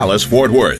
Dallas, Fort Worth.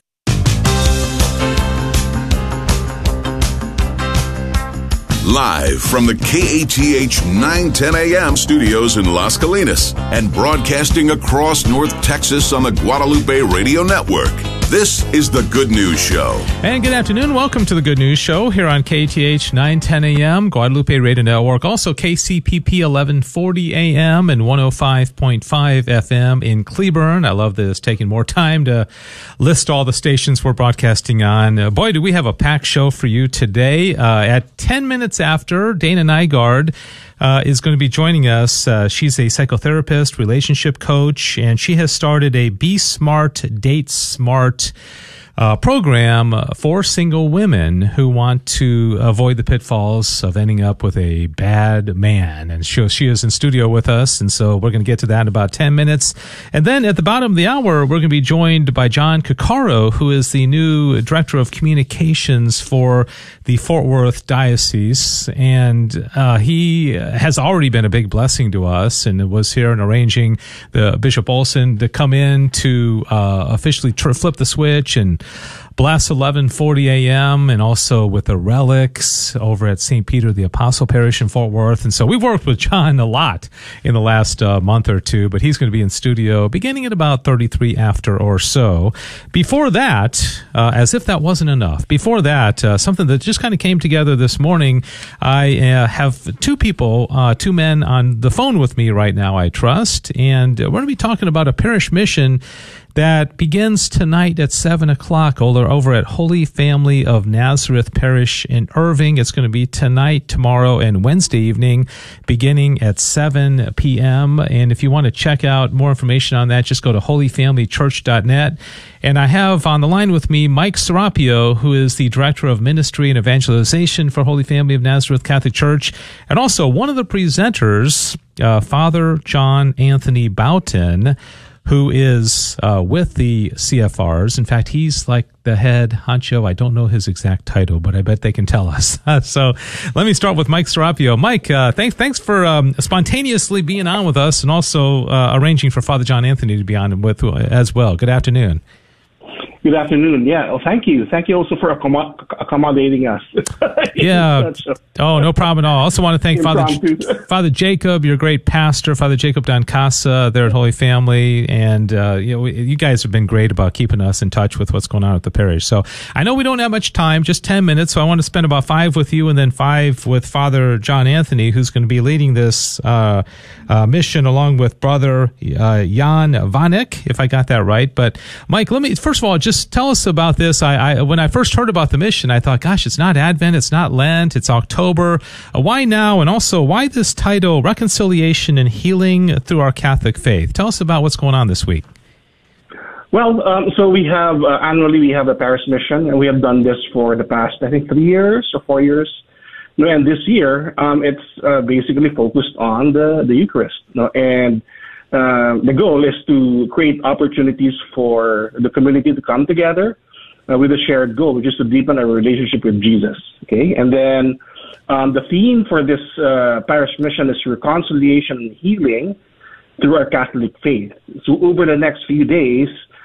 Live from the KATH 910 AM studios in Las Colinas and broadcasting across North Texas on the Guadalupe Radio Network. This is The Good News Show. And good afternoon. Welcome to The Good News Show here on KATH 910 AM, Guadalupe Radio Network. Also KCPP 1140 AM and 105.5 FM in Cleburne. I love this, taking more time to list all the stations we're broadcasting on. Boy, do we have a packed show for you today. At 10 minutes after, Dana Nygaard is going to be joining us. She's a psychotherapist, relationship coach, and she has started a Be Smart, Date Smart program for single women who want to avoid the pitfalls of ending up with a bad man. And she is in studio with us, and so we're going to get to that in about 10 minutes. And then at the bottom of the hour, we're going to be joined by John Cuccaro, who is the new Director of Communications for the Fort Worth Diocese. And he has already been a big blessing to us, and was here in arranging the Bishop Olson to come in to officially flip the switch and bless 1140 AM, and also with the relics over at St. Peter the Apostle Parish in Fort Worth. And so we've worked with John a lot in the last month or two, but he's going to be in studio beginning at about 33 after or so. Before that, as if that wasn't enough, before that, something that just kind of came together this morning. I have two men on the phone with me right now, I trust, and we're going to be talking about a parish mission that begins tonight at 7 o'clock over at Holy Family of Nazareth Parish in Irving. It's going to be tonight, tomorrow, and Wednesday evening, beginning at 7 p.m. And if you want to check out more information on that, just go to holyfamilychurch.net. And I have on the line with me Mike Serapio, who is the Director of Ministry and Evangelization for Holy Family of Nazareth Catholic Church, and also one of the presenters, Father John Anthony Boughton, who is with the CFRs. In fact, he's like the head honcho. I don't know his exact title, but I bet they can tell us. So let me start with Mike Serapio. Mike, thanks for spontaneously being on with us, and also arranging for Father John Anthony to be on with as well. Good afternoon. Good afternoon. Yeah. Well, thank you. Thank you also for accommodating us. Yeah. Oh, no problem at all. I also want to thank Father Jacob, your great pastor, Father Jacob Don Casa there at Holy Family. And, you guys have been great about keeping us in touch with what's going on at the parish. So I know we don't have much time, just 10 minutes. So I want to spend about 5 with you and then 5 with Father John Anthony, who's going to be leading this mission along with Brother Jan Vanek, if I got that right. But Mike, let me, first of all, just tell us about this. When I first heard about the mission, I thought, gosh, it's not Advent, it's not Lent, it's October. Why now? And also, why this title, Reconciliation and Healing Through Our Catholic Faith? Tell us about what's going on this week. Well, so we have, annually we have a parish mission, and we have done this for the past, I think, 3 years or 4 years. And this year, it's basically focused on the Eucharist. And the goal is to create opportunities for the community to come together with a shared goal, which is to deepen our relationship with Jesus. Okay, and then the theme for this parish mission is reconciliation and healing through our Catholic faith. So over the next few days,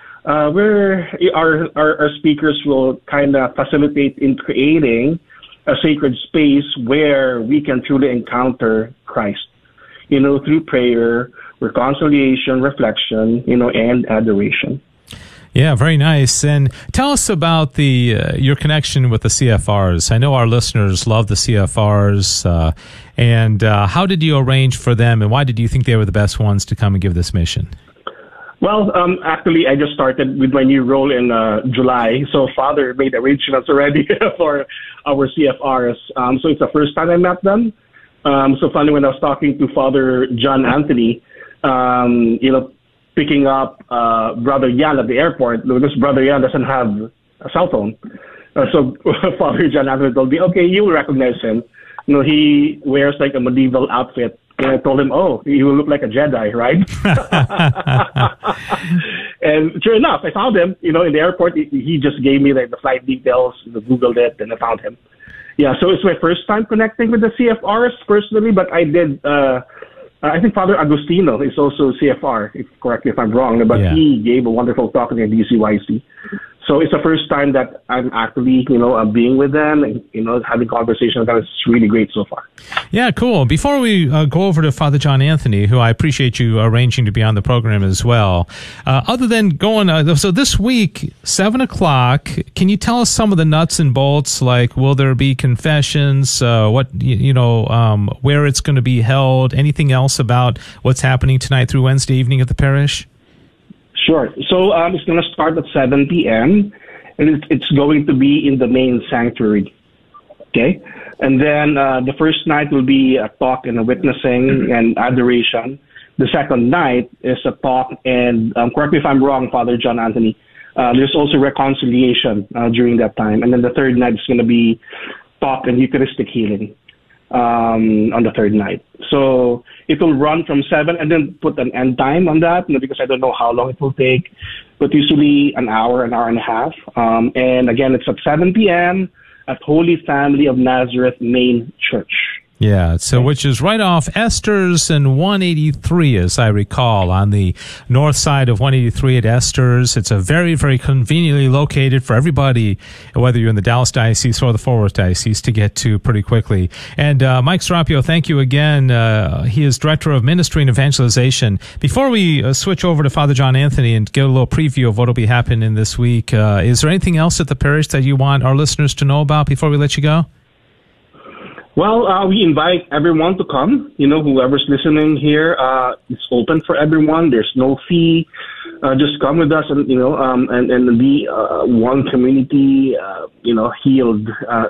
our speakers will kind of facilitate in creating a sacred space where we can truly encounter Christ, through prayer, reconciliation, reflection, and adoration. Yeah, very nice. And tell us about your connection with the CFRs. I know our listeners love the CFRs. And how did you arrange for them, and why did you think they were the best ones to come and give this mission? Well, actually, I just started with my new role in July. So Father made arrangements already for our CFRs. So it's the first time I met them. So funny, when I was talking to Father John Anthony, picking up Brother Jan at the airport, because Brother Jan doesn't have a cell phone. So Father John Anthony told me, okay, you will recognize him. He wears like a medieval outfit. And I told him, oh, you will look like a Jedi, right? And sure enough, I found him, in the airport. He just gave me like the flight details, Googled it, and I found him. Yeah, so it's my first time connecting with the CFRs personally, but I did I think Father Agustino is also CFR, correct me if I'm wrong, but he gave a wonderful talk in the DCYC. So it's the first time that I'm actually, being with them and, having conversations with them. It's really great so far. Yeah, cool. Before we go over to Father John Anthony, who I appreciate you arranging to be on the program as well, other than going, so this week, 7 o'clock, can you tell us some of the nuts and bolts? Like, will there be confessions? Where it's going to be held? Anything else about what's happening tonight through Wednesday evening at the parish? Sure. So it's going to start at 7 p.m. and it's going to be in the main sanctuary. Okay. And then the first night will be a talk and a witnessing and adoration. The second night is a talk and, correct me if I'm wrong, Father John Anthony, there's also reconciliation during that time. And then the third night is going to be talk and Eucharistic healing on the third night. So it will run from 7 and then put an end time on that, because I don't know how long it will take, but usually an hour and a half. And again, it's at 7 p.m. at Holy Family of Nazareth Main Church. Yeah, so which is right off Esther's and 183, as I recall, on the north side of 183 at Esther's. It's a very, very conveniently located for everybody, whether you're in the Dallas Diocese or the Fort Worth Diocese, to get to pretty quickly. And Mike Serapio, thank you again. He is Director of Ministry and Evangelization. Before we switch over to Father John Anthony and get a little preview of what will be happening this week, is there anything else at the parish that you want our listeners to know about before we let you go? Well, we invite everyone to come. Whoever's listening here, it's open for everyone. There's no fee. Just come with us and and be one community. Healed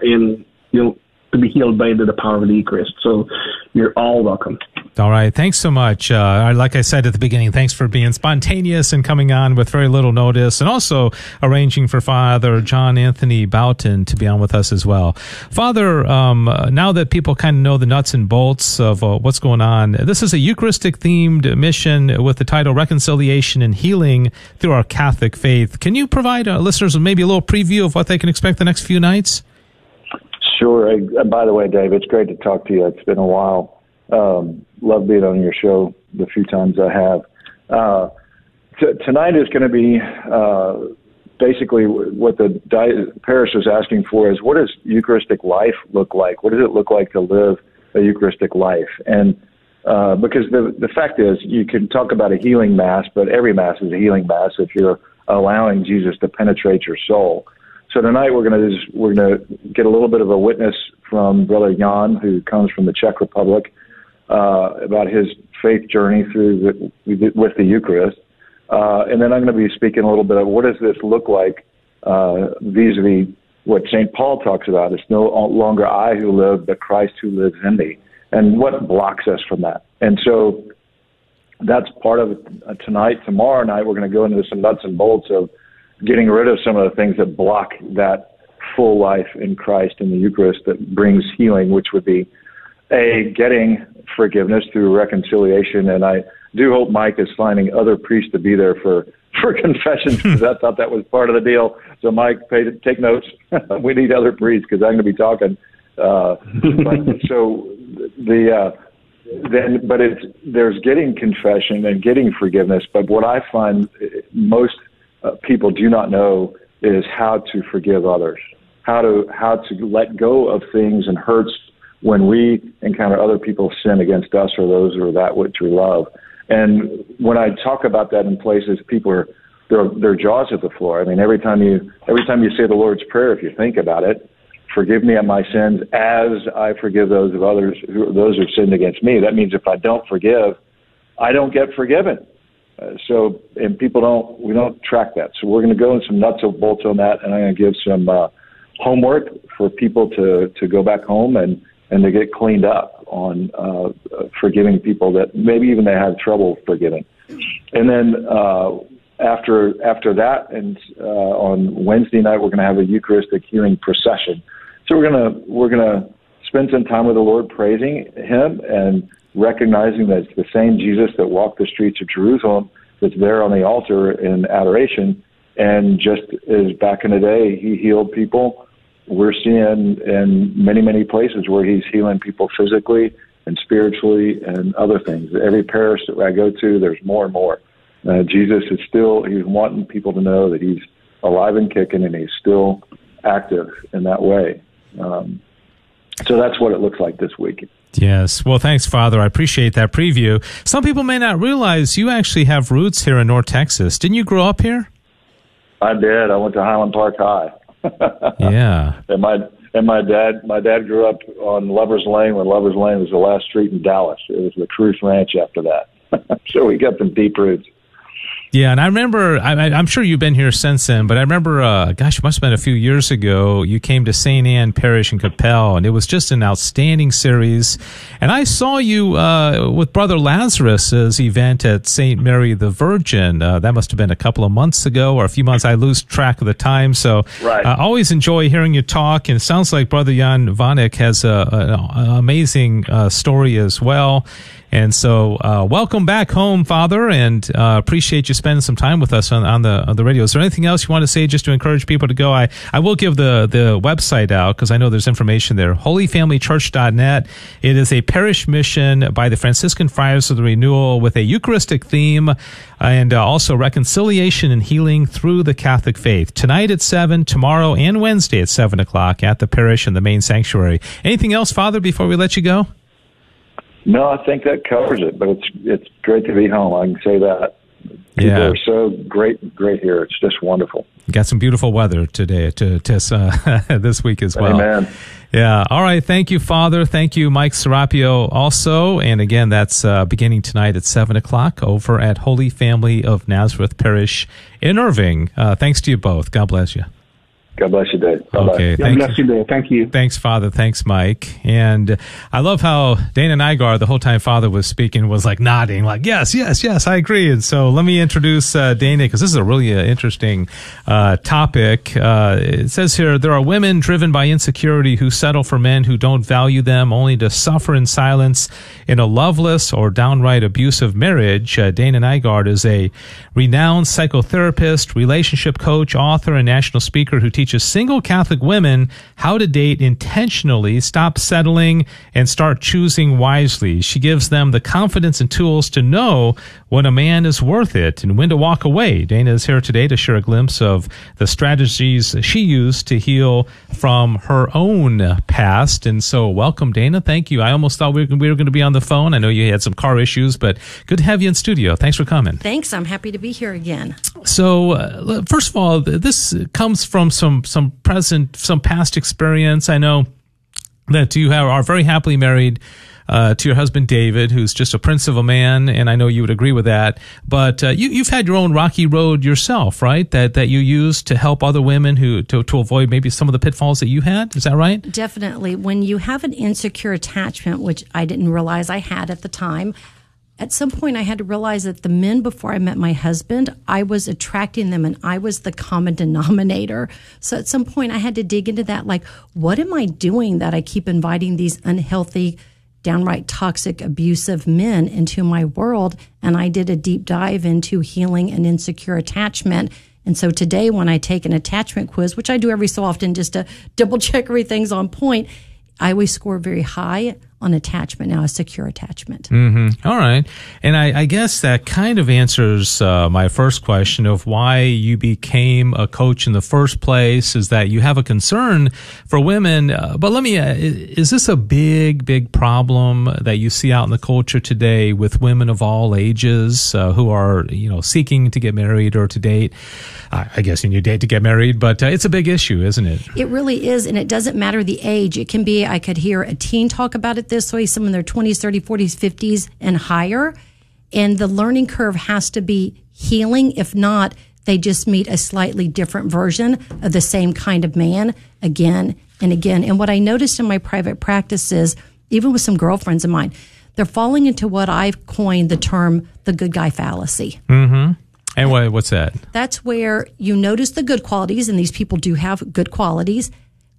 to be healed by the power of the Eucharist. So you're all welcome. All right. Thanks so much. Like I said at the beginning, thanks for being spontaneous and coming on with very little notice, and also arranging for Father John Anthony Boughton to be on with us as well. Father, now that people kind of know the nuts and bolts of what's going on, this is a Eucharistic-themed mission with the title Reconciliation and Healing Through Our Catholic Faith. Can you provide listeners with maybe a little preview of what they can expect the next few nights? Sure. By the way, Dave, it's great to talk to you. It's been a while. Love being on your show the few times I have. Tonight is going to be basically what the parish is asking for is, what does Eucharistic life look like? What does it look like to live a Eucharistic life? And because the fact is, you can talk about a healing Mass, but every Mass is a healing Mass if you're allowing Jesus to penetrate your soul. So tonight we're going to get a little bit of a witness from Brother Jan, who comes from the Czech Republic, about his faith journey with the Eucharist. And then I'm going to be speaking a little bit of what does this look like vis-a-vis what St. Paul talks about. It's no longer I who live, but Christ who lives in me. And what blocks us from that? And so that's part of tonight. Tomorrow night, we're going to go into some nuts and bolts of getting rid of some of the things that block that full life in Christ in the Eucharist that brings healing, which would be getting forgiveness through reconciliation. And I do hope Mike is finding other priests to be there for confessions, because I thought that was part of the deal. So Mike, take notes. We need other priests, because I'm going to be talking. There's getting confession and getting forgiveness. But what I find most people do not know is how to forgive others, how to let go of things and hurts when we encounter other people's sin against us or those or that which we love. And when I talk about that in places, people are their jaws hit the floor. I mean, every time you say the Lord's Prayer, if you think about it, forgive me of my sins as I forgive those of others who've sinned against me. That means if I don't forgive, I don't get forgiven. And we don't track that. So we're going to go in some nuts and bolts on that, and I'm going to give some homework for people to go back home and to get cleaned up on forgiving people that maybe even they had trouble forgiving. And then after that, and on Wednesday night, we're going to have a Eucharistic healing procession. So we're gonna spend some time with the Lord, praising Him and recognizing that it's the same Jesus that walked the streets of Jerusalem that's there on the altar in adoration. And just as back in the day, He healed people, we're seeing in many, many places where He's healing people physically and spiritually and other things. Every parish that I go to, there's more and more. Jesus is still, he's wanting people to know that he's alive and kicking, and he's still active in that way. So that's what it looks like this week. Yes. Well, thanks, Father. I appreciate that preview. Some people may not realize you actually have roots here in North Texas. Didn't you grow up here? I did. I went to Highland Park High. Yeah. And my dad grew up on Lover's Lane when Lover's Lane was the last street in Dallas. It was the Cruz Ranch after that. So we got some deep roots. Yeah, and I remember, I'm sure you've been here since then, but I remember, it must have been a few years ago, you came to St. Anne Parish in Coppell, and it was just an outstanding series. And I saw you with Brother Lazarus's event at St. Mary the Virgin. That must have been a couple of months ago, or a few months. I lose track of the time. So right. I always enjoy hearing you talk, and it sounds like Brother Jan Vanek has an amazing story as well. And so, welcome back home, Father, and appreciate you spending some time with us on the radio. Is there anything else you want to say just to encourage people to go? I will give the website out because I know there's information there. holyfamilychurch.net. It is a parish mission by the Franciscan Friars of the Renewal with a Eucharistic theme and also reconciliation and healing through the Catholic faith. Tonight at 7, tomorrow and Wednesday at 7 o'clock at the parish in the main sanctuary. Anything else, Father, before we let you go? No, I think that covers it, but it's great to be home. I can say that. People are so great here. It's just wonderful. You got some beautiful weather today, this week as well. Amen. Yeah. All right. Thank you, Father. Thank you, Mike Serapio also. And again, that's beginning tonight at 7 o'clock over at Holy Family of Nazareth Parish in Irving. Thanks to you both. God bless you. God bless you, Dave. Bye-bye. Okay, God bless you, Dave. Thank you. Thanks, Father. Thanks, Mike. And I love how Dana Nygaard, the whole time Father was speaking, was like nodding, like, yes, I agree. And so let me introduce Dana, because this is a really interesting topic. It says here, there are women driven by insecurity who settle for men who don't value them, only to suffer in silence in a loveless or downright abusive marriage. Dana Nygaard is a renowned psychotherapist, relationship coach, author, and national speaker who teaches single Catholic women how to date intentionally, stop settling, and start choosing wisely. She gives them the confidence and tools to know when a man is worth it and when to walk away. Dana is here today to share a glimpse of the strategies she used to heal from her own past. And so welcome, Dana. Thank you. I almost thought we were going to be on the phone. I know you had some car issues, but good to have you in studio. Thanks for coming. Thanks. I'm happy to be here again. So, first of all, this comes from some past experience. I know that you are very happily married to your husband David, who's just a prince of a man, and I know you would agree with that. But you've had your own rocky road yourself, right? That you used to help other women to avoid maybe some of the pitfalls that you had. Is that right? Definitely. When you have an insecure attachment, which I didn't realize I had at the time, at some point I had to realize that the men before I met my husband, I was attracting them and I was the common denominator. So at some point I had to dig into that, like, what am I doing that I keep inviting these unhealthy, downright toxic, abusive men into my world? And I did a deep dive into healing an insecure attachment. And so today when I take an attachment quiz, which I do every so often just to double check everything's on point, I always score very high on attachment now, a secure attachment. Mm-hmm. All right. And I guess that kind of answers my first question of why you became a coach in the first place, is that you have a concern for women. But let me, is this a big problem that you see out in the culture today with women of all ages who are, seeking to get married or to date? I guess you need to date to get married, but it's a big issue, isn't it? It really is, and it doesn't matter the age. It can be, I could hear a teen talk about it this way, some in their 20s, 30s, 40s, 50s, and higher. And the learning curve has to be healing. If not, they just meet a slightly different version of the same kind of man again and again. And what I noticed in my private practice is, even with some girlfriends of mine, they're falling into what I've coined the term the good guy fallacy. Mm-hmm. And what's that? That's where you notice the good qualities, and these people do have good qualities,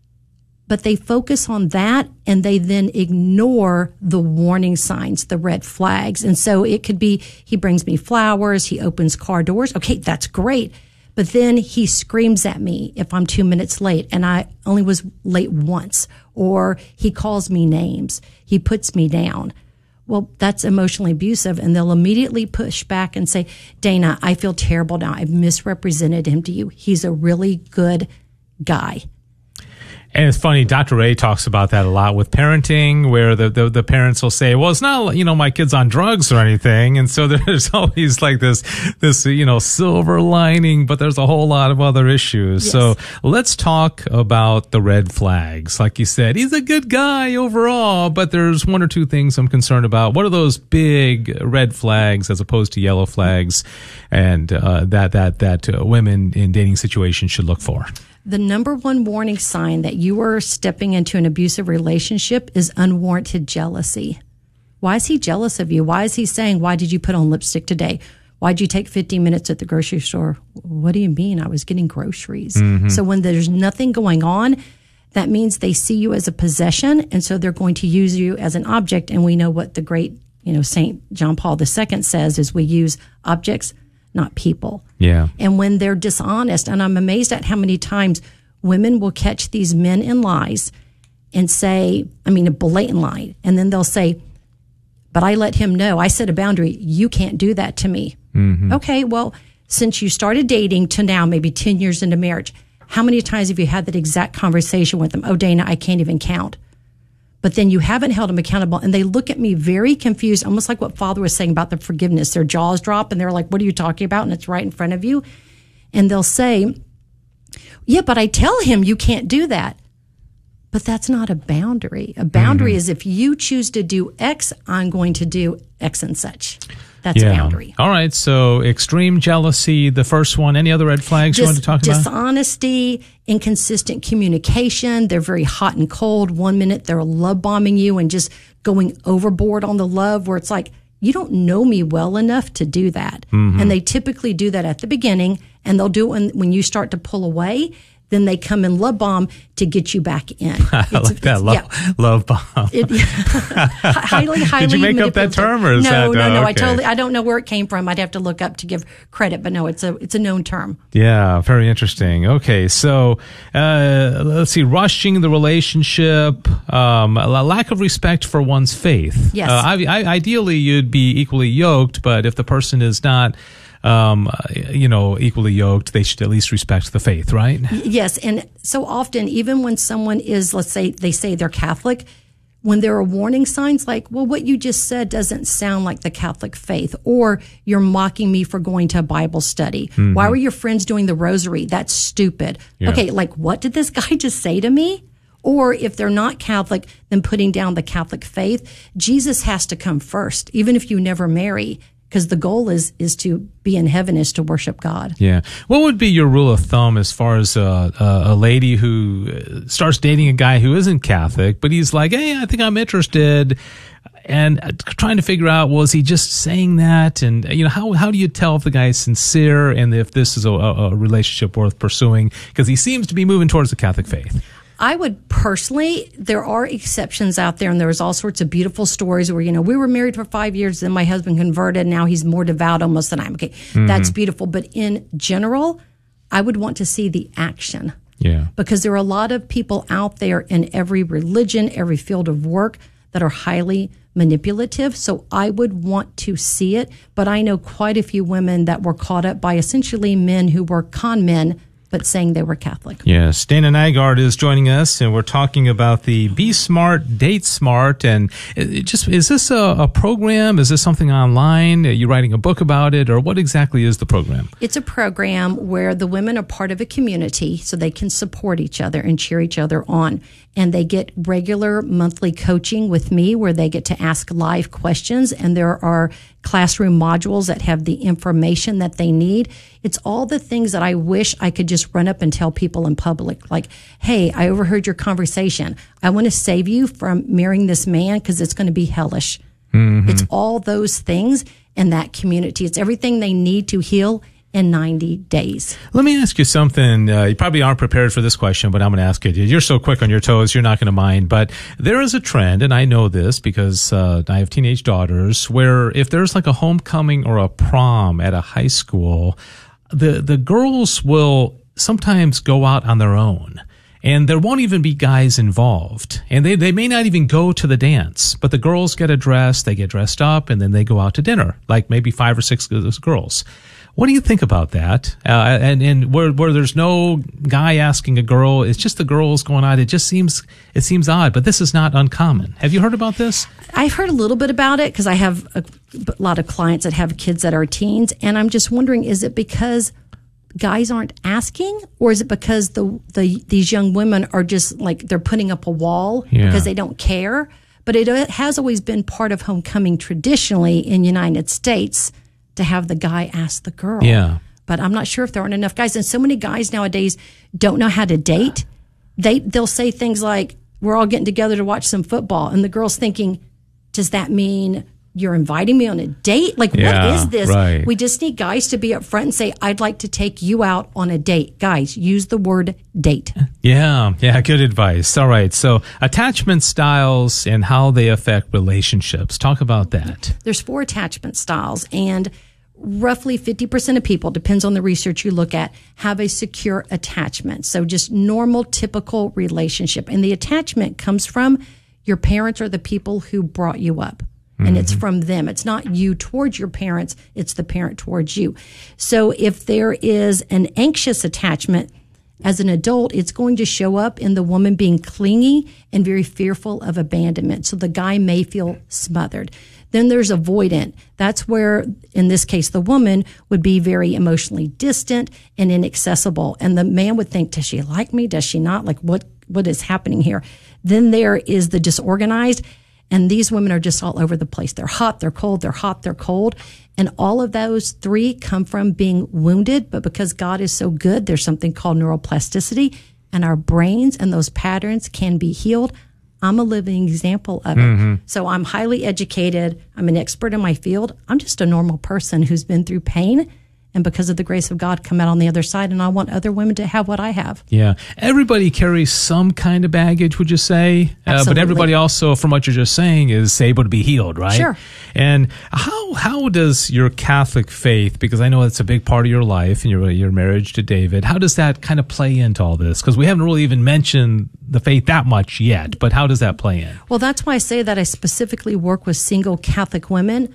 but they focus on that and they then ignore the warning signs, the red flags. And so it could be, he brings me flowers, he opens car doors. Okay, that's great. But then he screams at me if I'm 2 minutes late, and I only was late once, or he calls me names. He puts me down. Well, that's emotionally abusive, and they'll immediately push back and say, Dana, I feel terrible now. I've misrepresented him to you. He's a really good guy. And it's funny, Dr. Ray talks about that a lot with parenting, where the parents will say, well, it's not, my kid's on drugs or anything. And so there's always like this, silver lining, but there's a whole lot of other issues. Yes. So let's talk about the red flags. Like you said, he's a good guy overall, but there's one or two things I'm concerned about. What are those big red flags as opposed to yellow flags and that women in dating situations should look for? The number one warning sign that you are stepping into an abusive relationship is unwarranted jealousy. Why is he jealous of you? Why is he saying, why did you put on lipstick today? Why did you take 15 minutes at the grocery store? What do you mean? I was getting groceries. Mm-hmm. So when there's nothing going on, that means they see you as a possession, and so they're going to use you as an object. And we know what the great, St. John Paul II says is we use objects, not people. Yeah. And when they're dishonest, and I'm amazed at how many times women will catch these men in lies and say, a blatant lie. And then they'll say, but I let him know. I set a boundary. You can't do that to me. Mm-hmm. Okay, well, since you started dating to now, maybe 10 years into marriage, how many times have you had that exact conversation with them? Oh, Dana, I can't even count. But then you haven't held them accountable, and they look at me very confused, almost like what Father was saying about the forgiveness. Their jaws drop, and they're like, what are you talking about? And it's right in front of you. And they'll say, yeah, but I tell him you can't do that. But that's not a boundary. A boundary is if you choose to do X, I'm going to do X and such. That's a boundary. All right. So extreme jealousy, the first one. Any other red flags you want to talk about? Dishonesty, inconsistent communication. They're very hot and cold. 1 minute they're love bombing you and just going overboard on the love, where it's like, you don't know me well enough to do that. Mm-hmm. And they typically do that at the beginning, and they'll do it when you start to pull away. Then they come and love bomb to get you back in. I like that. Love bomb. Highly Did you make up that term, or is no, that? No. Okay. I don't know where it came from. I'd have to look up to give credit, but no, it's a known term. Yeah, very interesting. Okay, so let's see. Rushing the relationship, a lack of respect for one's faith. Yes. Ideally, you'd be equally yoked, but if the person is not equally yoked, they should at least respect the faith, right? Yes. And so often, even when someone is, let's say, they say they're Catholic, when there are warning signs like, well, what you just said doesn't sound like the Catholic faith, or you're mocking me for going to a Bible study. Mm-hmm. Why were your friends doing the rosary? That's stupid. Yeah. Okay, like, what did this guy just say to me? Or if they're not Catholic, then putting down the Catholic faith. Jesus has to come first, even if you never marry, because the goal is to be in heaven, is to worship God. Yeah. What would be your rule of thumb as far as a lady who starts dating a guy who isn't Catholic, but he's like, hey, I think I'm interested, and trying to figure out, well, is he just saying that? And, how do you tell if the guy is sincere and if this is a relationship worth pursuing? Because he seems to be moving towards the Catholic faith. I would personally, there are exceptions out there, and there's all sorts of beautiful stories where, we were married for 5 years, then my husband converted, now he's more devout almost than I am. Okay, That's beautiful. But in general, I would want to see the action. Yeah. Because there are a lot of people out there in every religion, every field of work that are highly manipulative. So I would want to see it. But I know quite a few women that were caught up by essentially men who were con men, but saying they were Catholic. Yes. Dana Nygard is joining us, and we're talking about the Be Smart, Date Smart. And is this a program? Is this something online? Are you writing a book about it, or what exactly is the program? It's a program where the women are part of a community so they can support each other and cheer each other on. And they get regular monthly coaching with me where they get to ask live questions, and there are classroom modules that have the information that they need. It's all the things that I wish I could just run up and tell people in public, like, hey, I overheard your conversation. I want to save you from marrying this man because it's going to be hellish. Mm-hmm. It's all those things in that community. It's everything they need to heal in 90 days. Let me ask you something. You probably aren't prepared for this question, but I'm going to ask it. You're so quick on your toes, you're not going to mind. But there is a trend, and I know this because I have teenage daughters, where if there's like a homecoming or a prom at a high school, the girls will sometimes go out on their own. And there won't even be guys involved. And they may not even go to the dance. But the girls get they get dressed up, and then they go out to dinner, like maybe 5 or 6 girls. What do you think about that? And where there's no guy asking a girl, it's just the girls going out. It seems odd, but this is not uncommon. Have you heard about this? I've heard a little bit about it because I have a lot of clients that have kids that are teens. And I'm just wondering, is it because guys aren't asking, or is it because these young women are just like they're putting up a wall because they don't care? But it has always been part of homecoming traditionally in the United States to have the guy ask the girl. Yeah. But I'm not sure if there aren't enough guys. And so many guys nowadays don't know how to date. They'll say things like, we're all getting together to watch some football. And the girl's thinking, does that mean you're inviting me on a date? Like, what is this? Right. We just need guys to be up front and say, I'd like to take you out on a date. Guys, use the word date. Yeah, good advice. All right, so attachment styles and how they affect relationships. Talk about that. There's 4 attachment styles, and roughly 50% of people, depends on the research you look at, have a secure attachment. So just normal, typical relationship. And the attachment comes from your parents or the people who brought you up. And it's from them. It's not you towards your parents. It's the parent towards you. So if there is an anxious attachment as an adult, it's going to show up in the woman being clingy and very fearful of abandonment. So the guy may feel smothered. Then there's avoidant. That's where, in this case, the woman would be very emotionally distant and inaccessible. And the man would think, does she like me? Does she not? Like, what is happening here? Then there is the disorganized. And these women are just all over the place. They're hot, they're cold, they're hot, they're cold. And all of those 3 come from being wounded. But because God is so good, there's something called neuroplasticity. And our brains and those patterns can be healed. I'm a living example of it. So I'm highly educated. I'm an expert in my field. I'm just a normal person who's been through pain. And because of the grace of God, come out on the other side. And I want other women to have what I have. Yeah. Everybody carries some kind of baggage, would you say? But everybody also, from what you're just saying, is able to be healed, right? Sure. And how does your Catholic faith, because I know it's a big part of your life and your marriage to David, how does that kind of play into all this? Because we haven't really even mentioned the faith that much yet, but how does that play in? Well, that's why I say that I specifically work with single Catholic women.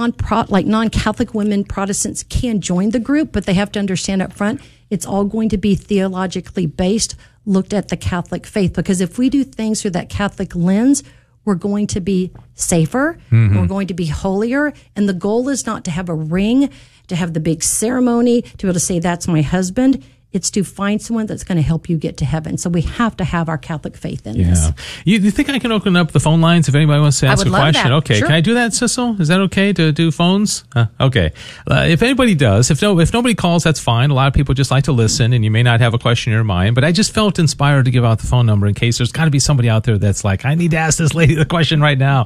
Non-Catholic women, Protestants can join the group, but they have to understand up front, it's all going to be theologically based, looked at the Catholic faith. Because if we do things through that Catholic lens, we're going to be safer, we're going to be holier, and the goal is not to have a ring, to have the big ceremony, to be able to say, that's my husband. It's to find someone that's going to help you get to heaven. So we have to have our Catholic faith in this. You think I can open up the phone lines if anybody wants to ask a question? That. Okay. Sure. Can I do that, Sissel? Is that okay to do phones? Okay. If anybody does, if nobody calls, that's fine. A lot of people just like to listen, and you may not have a question in your mind. But I just felt inspired to give out the phone number in case there's got to be somebody out there that's like, I need to ask this lady the question right now.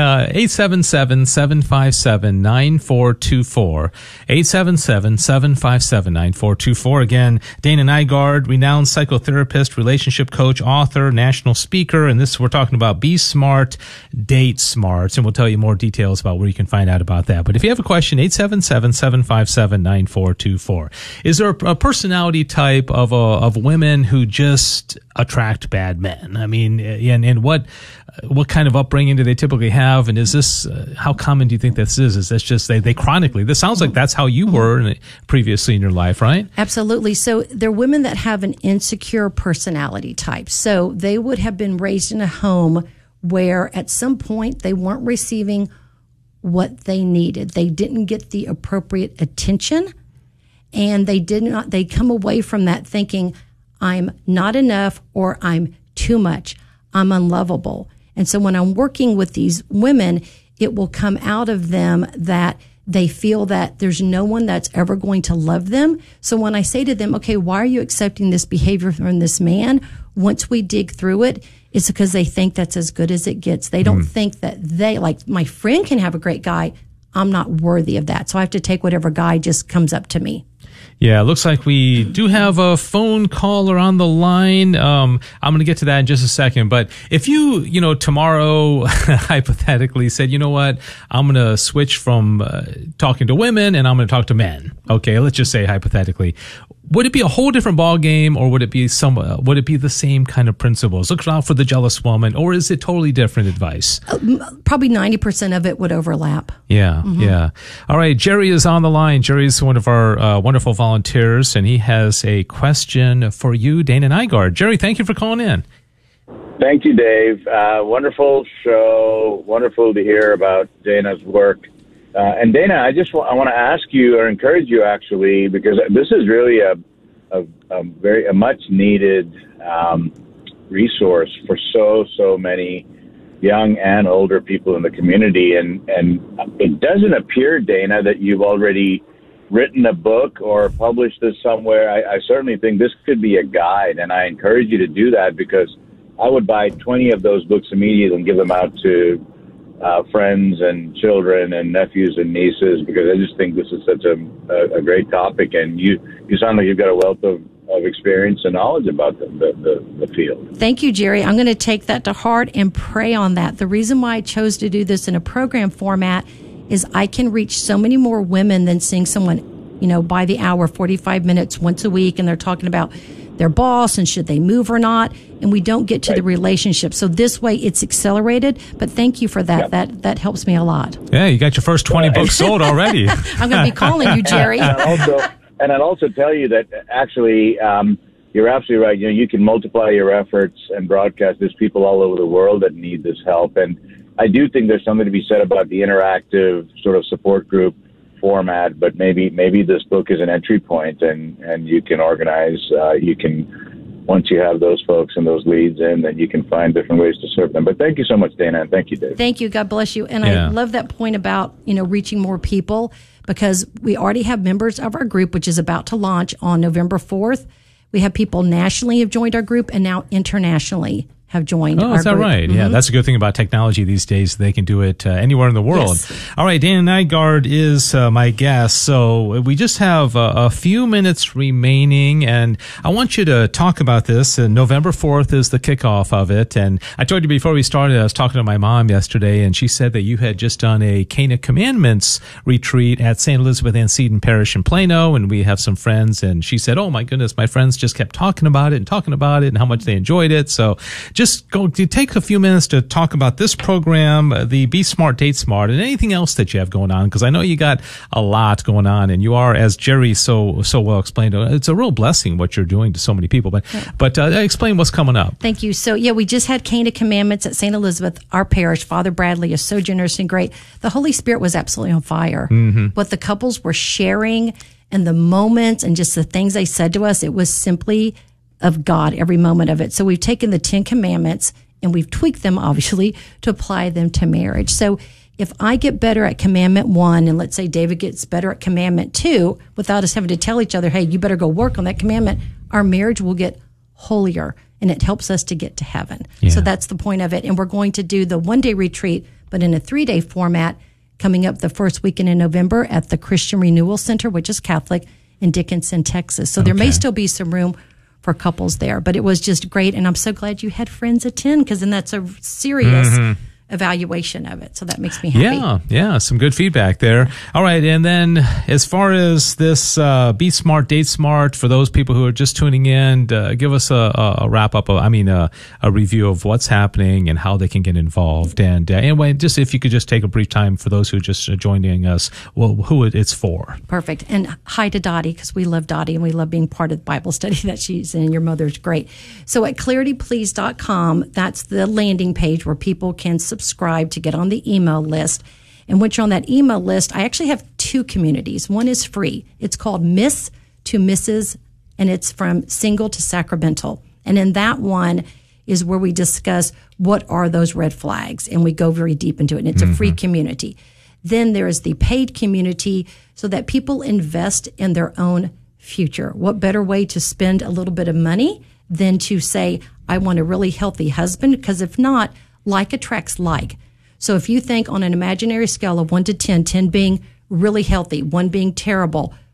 877-757-9424. 877-757-9424. Again, Dana Nygard, renowned psychotherapist, relationship coach, author, national speaker, and we're talking about Be Smart, Date Smart, and we'll tell you more details about where you can find out about that. But if you have a question, 877-757-9424. Is there a personality type of women who just attract bad men? I mean, and what kind of upbringing do they typically have? And is this, how common do you think this is? Is this just they chronically, this sounds like that's how you were previously in your life, right? Absolutely. So they're women that have an insecure personality type. So they would have been raised in a home where at some point they weren't receiving what they needed. They didn't get the appropriate attention, and they come away from that thinking, I'm not enough, or I'm too much, I'm unlovable. And so when I'm working with these women, it will come out of them that they feel that there's no one that's ever going to love them. So when I say to them, okay, why are you accepting this behavior from this man? Once we dig through it, it's because they think that's as good as it gets. They don't think that like my friend can have a great guy. I'm not worthy of that. So I have to take whatever guy just comes up to me. Yeah, it looks like we do have a phone caller on the line. I'm going to get to that in just a second. But if you tomorrow hypothetically said, you know what, I'm going to switch from talking to women and I'm going to talk to men. Okay, let's just say hypothetically. Would it be a whole different ball game, or would it be the same kind of principles? Look out for the jealous woman, or is it totally different advice? Probably 90% of it would overlap. Yeah, yeah. All right, Jerry is on the line. Jerry's one of our wonderful volunteers, and he has a question for you, Dana Nygaard. Jerry, thank you for calling in. Thank you, Dave. Wonderful show. Wonderful to hear about Dana's work. And Dana, I want to ask you, or encourage you actually, because this is really a much needed resource for so many young and older people in the community. And it doesn't appear, Dana, that you've already written a book or published this somewhere. I certainly think this could be a guide, and I encourage you to do that, because I would buy 20 of those books immediately and give them out to friends and children and nephews and nieces, because I just think this is such a great topic, and you sound like you've got a wealth of experience and knowledge about the field. Thank you, Jerry. I'm going to take that to heart and pray on that. The reason why I chose to do this in a program format is I can reach so many more women than seeing someone, by the hour, 45 minutes once a week, and they're talking about their boss and should they move or not, and we don't get to the relationship. So this way it's accelerated, but thank you for that. Yep. That helps me a lot. Yeah, you got your first 20 books sold already. I'm going to be calling you, Jerry. And I'd also tell you that actually you're absolutely right. You can multiply your efforts and broadcast. There's people all over the world that need this help, and I do think there's something to be said about the interactive sort of support group format, but maybe this book is an entry point, and you can organize, once you have those folks and those leads in, then you can find different ways to serve them. But thank you so much, Dana, and thank you, Dave. Thank you. God bless you. And I love that point about, reaching more people, because we already have members of our group, which is about to launch on November 4th. We have people nationally have joined our group, and now internationally have joined our group. Oh, is that right? Mm-hmm. Yeah, that's a good thing about technology these days. They can do it anywhere in the world. Yes. All right, Dana Nygaard is my guest. So we just have a few minutes remaining, and I want you to talk about this. November 4th is the kickoff of it. And I told you before we started, I was talking to my mom yesterday, and she said that you had just done a Cana Commandments retreat at St. Elizabeth Ann Seton Parish in Plano, and we have some friends, and she said, oh my goodness, my friends just kept talking about it and how much they enjoyed it. So just take a few minutes to talk about this program, the Be Smart, Date Smart, and anything else that you have going on, because I know you got a lot going on, and you are, as Jerry so well explained, it's a real blessing what you're doing to so many people. But explain what's coming up. Thank you. So, we just had Cana Commandments at St. Elizabeth, our parish. Father Bradley is so generous and great. The Holy Spirit was absolutely on fire. Mm-hmm. What the couples were sharing and the moments and just the things they said to us, it was simply of God, every moment of it. So we've taken the 10 commandments and we've tweaked them, obviously, to apply them to marriage. So if I get better at commandment 1, and let's say David gets better at commandment 2, without us having to tell each other, hey, you better go work on that commandment, our marriage will get holier, and it helps us to get to heaven. Yeah. So that's the point of it. And we're going to do the one-day retreat, but in a 3-day format, coming up the first weekend in November at the Christian Renewal Center, which is Catholic, in Dickinson, Texas. So there may still be some room for couples there, but it was just great, and I'm so glad you had friends attend, because then that's a serious evaluation of it. So that makes me happy. Yeah, some good feedback there. All right, and then as far as this Be Smart, Date Smart, for those people who are just tuning in, give us a wrap up, a review of what's happening and how they can get involved. And anyway, just if you could just take a brief time for those who are just joining us, who it's for. Perfect. And hi to Dottie, because we love Dottie and we love being part of the Bible study that she's in. Your mother's great. So at clarityplease.com, that's the landing page where people can subscribe to get on the email list. And once you're on that email list, I actually have 2 communities. One is free. It's called Miss to Mrs., and it's from single to sacramental. And in that one is where we discuss what are those red flags, and we go very deep into it. And it's a free community. Then there is the paid community, so that people invest in their own future. What better way to spend a little bit of money than to say, I want a really healthy husband? Because if not, like attracts like. So if you think on an imaginary scale of 1 to 10, 10 being really healthy, 1 being terrible,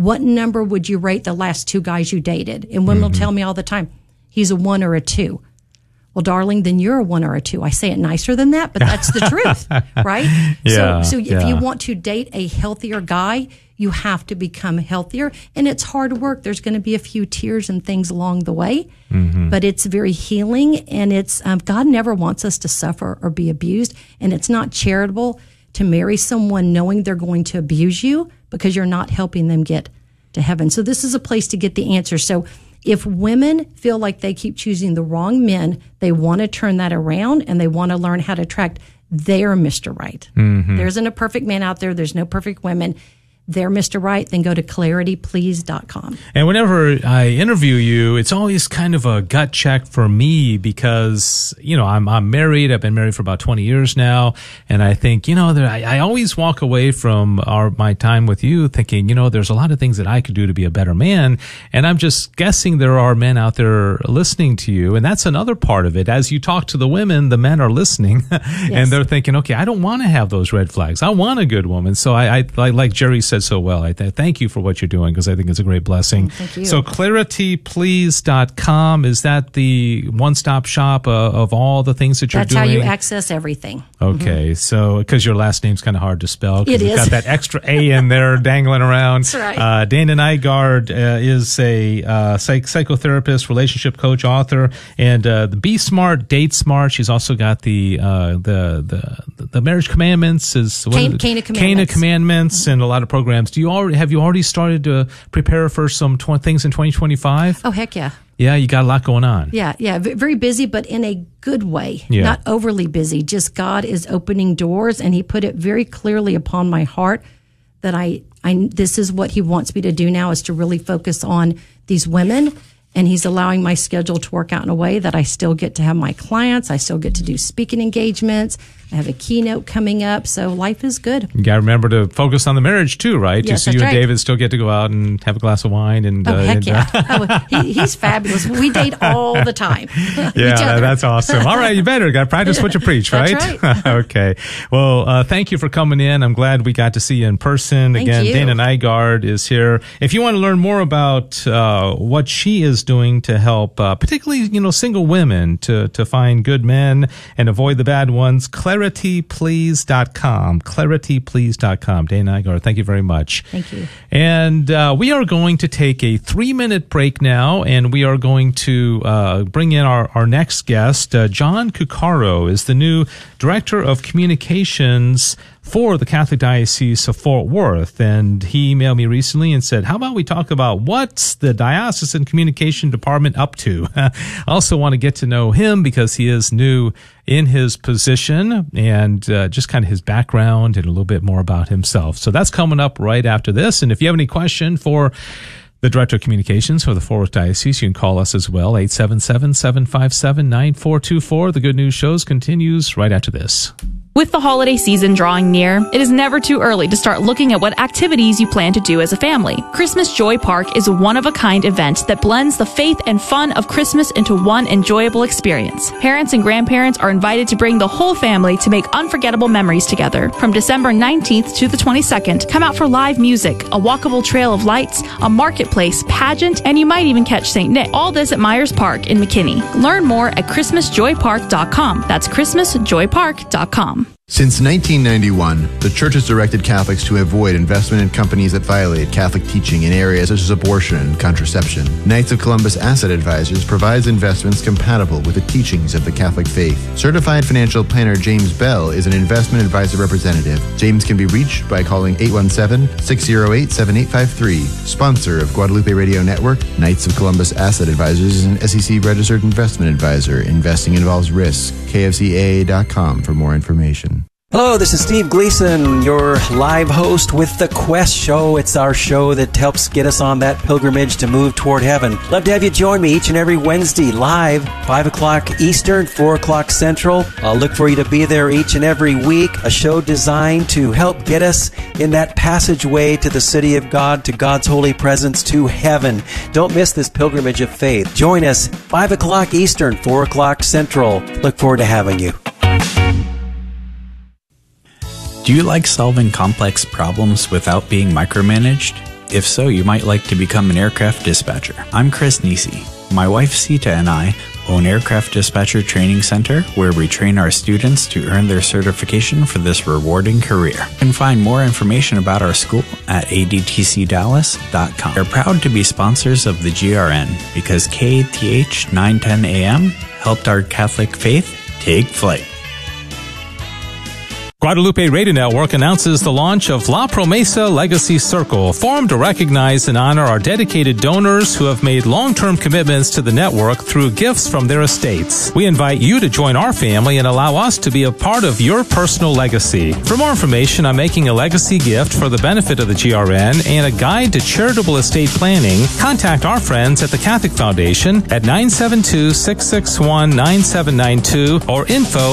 what number would you rate the last 2 guys you dated? And women will tell me all the time, he's a 1 or a 2. Well, darling, then you're a 1 or a 2. I say it nicer than that, but that's the truth, right? Yeah, so if you want to date a healthier guy, you have to become healthier. And it's hard work. There's going to be a few tears and things along the way, but it's very healing. And it's God never wants us to suffer or be abused. And it's not charitable to marry someone knowing they're going to abuse you because you're not helping them get to heaven. So this is a place to get the answer. So if women feel like they keep choosing the wrong men, they want to turn that around and they want to learn how to attract their Mr. Right. There isn't a perfect man out there. There's no perfect women. They're Mr. Right, then go to clarityplease.com. And whenever I interview you, it's always kind of a gut check for me because, I'm married. I've been married for about 20 years now. And I think, I always walk away from my time with you thinking, there's a lot of things that I could do to be a better man. And I'm just guessing there are men out there listening to you. And that's another part of it. As you talk to the women, the men are listening and they're thinking, okay, I don't want to have those red flags. I want a good woman. So I like Jerry said so well. I thank you for what you're doing because I think it's a great blessing. Thank you. So clarityplease.com, is that the one-stop shop of all the things that you're doing? That's how you access everything. Okay, so because your last name's kind of hard to spell. It is. Got that extra A in there dangling around. That's right. Dana Nygaard is a psychotherapist, relationship coach, author, and the Be Smart, Date Smart. She's also got the Marriage Commandments, Cana Commandments, and a lot of programs. Have you already started to prepare for some things in 2025? Oh, heck yeah. Yeah, you got a lot going on. Yeah. Very busy, but in a good way. Yeah. Not overly busy. Just God is opening doors, and He put it very clearly upon my heart that this is what He wants me to do now, is to really focus on these women. And He's allowing my schedule to work out in a way that I still get to have my clients. I still get to do speaking engagements. I have a keynote coming up. So life is good. You got to remember to focus on the marriage too, right? Yes, so you and David still get to go out and have a glass of wine. And heck yeah. He's fabulous. We date all the time. Yeah, that's awesome. All right, you better. Got to practice what you preach, right? That's right. Okay. Well, thank you for coming in. I'm glad we got to see you in person. Thank Again, you. Dana Nygaard is here. If you want to learn more about what she is doing to help, particularly, single women to find good men and avoid the bad ones, clarityplease.com. clarityplease.com. Dana Nygaard, thank you very much. Thank you. And we are going to take a 3-minute break now, and we are going to bring in our next guest. John Cuccaro is the new Director of Communications for the Catholic Diocese of Fort Worth. And he emailed me recently and said, how about we talk about what's the Diocesan Communication Department up to? I also want to get to know him because he is new in his position and just kind of his background and a little bit more about himself. So that's coming up right after this. And if you have any question for the Director of Communications for the Fort Worth Diocese, you can call us as well, 877-757-9424. The Good News Shows continues right after this. With the holiday season drawing near, it is never too early to start looking at what activities you plan to do as a family. Christmas Joy Park is a one-of-a-kind event that blends the faith and fun of Christmas into one enjoyable experience. Parents and grandparents are invited to bring the whole family to make unforgettable memories together. From December 19th to the 22nd, come out for live music, a walkable trail of lights, a marketplace, pageant, and you might even catch St. Nick. All this at Myers Park in McKinney. Learn more at ChristmasJoyPark.com. That's ChristmasJoyPark.com. Since 1991, the Church has directed Catholics to avoid investment in companies that violate Catholic teaching in areas such as abortion and contraception. Knights of Columbus Asset Advisors provides investments compatible with the teachings of the Catholic faith. Certified financial planner James Bell is an investment advisor representative. James can be reached by calling 817-608-7853. Sponsor of Guadalupe Radio Network, Knights of Columbus Asset Advisors is an SEC-registered investment advisor. Investing involves risk. KFCAA.com for more information. Hello, this is Steve Gleason, your live host with The Quest Show. It's our show that helps get us on that pilgrimage to move toward heaven. Love to have you join me each and every Wednesday live, 5 o'clock Eastern, 4 o'clock Central. I'll look for you to be there each and every week. A show designed to help get us in that passageway to the city of God, to God's holy presence, to heaven. Don't miss this pilgrimage of faith. Join us 5 o'clock Eastern, 4 o'clock Central. Look forward to having you. Do you like solving complex problems without being micromanaged? If so, you might like to become an aircraft dispatcher. I'm Chris Nisi. My wife Sita and I own Aircraft Dispatcher Training Center, where we train our students to earn their certification for this rewarding career. You can find more information about our school at adtcdallas.com. We're proud to be sponsors of the GRN because KATH 910 AM helped our Catholic faith take flight. Guadalupe Radio Network announces the launch of La Promesa Legacy Circle, formed to recognize and honor our dedicated donors who have made long-term commitments to the network through gifts from their estates. We invite you to join our family and allow us to be a part of your personal legacy. For more information on making a legacy gift for the benefit of the GRN and a guide to charitable estate planning, contact our friends at the Catholic Foundation at 972-661-9792 or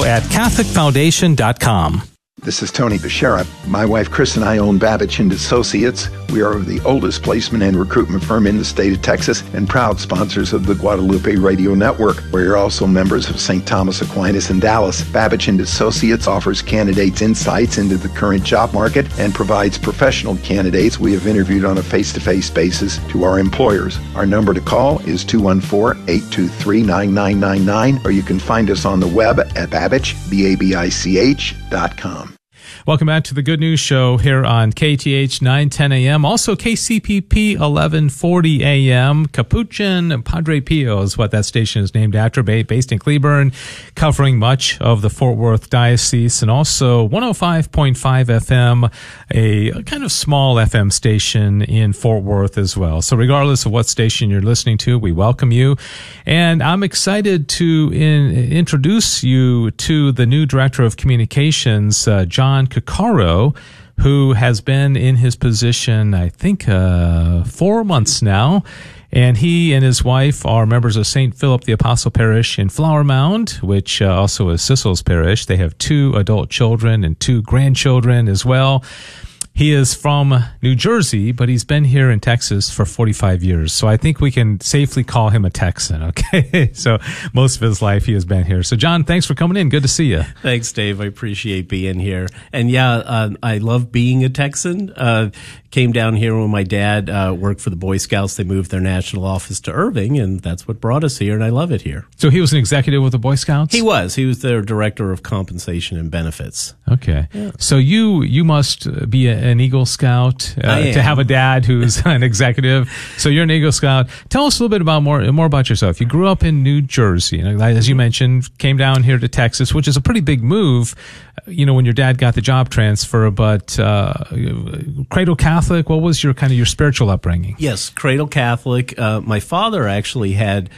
info@catholicfoundation.com. This is Tony Bechara. My wife Chris and I own Babich & Associates. We are the oldest placement and recruitment firm in the state of Texas and proud sponsors of the Guadalupe Radio Network. We are also members of St. Thomas Aquinas in Dallas. Babich & Associates offers candidates insights into the current job market and provides professional candidates we have interviewed on a face-to-face basis to our employers. Our number to call is 214-823-9999, or you can find us on the web at babich.com. Welcome back to the Good News Show here on KTH 910 AM. Also KCPP 1140 AM. Capuchin Padre Pio is what that station is named after, based in Cleburne, covering much of the Fort Worth Diocese, and also 105.5 FM, a kind of small FM station in Fort Worth as well. So regardless of what station you're listening to, we welcome you. And I'm excited to introduce you to the new Director of Communications, John Cuccaro, who has been in his position, I think, 4 months now. And he and his wife are members of St. Philip the Apostle Parish in Flower Mound, which also is Sissel's parish. They have 2 adult children and 2 grandchildren as well. He is from New Jersey, but he's been here in Texas for 45 years. So I think we can safely call him a Texan, okay? So most of his life he has been here. So John, thanks for coming in. Good to see you. Thanks, Dave. I appreciate being here. And I love being a Texan. Came down here when my dad worked for the Boy Scouts. They moved their national office to Irving, and that's what brought us here, and I love it here. So he was an executive with the Boy Scouts? He was. He was their director of compensation and benefits. Okay. Yeah. So you must be an Eagle Scout to have a dad who's an executive. So you're an Eagle Scout. Tell us a little bit about more about yourself. You grew up in New Jersey, as you mentioned, came down here to Texas, which is a pretty big move, when your dad got the job transfer, but cradle Catholic, what was your spiritual upbringing? Yes, cradle Catholic. My father actually had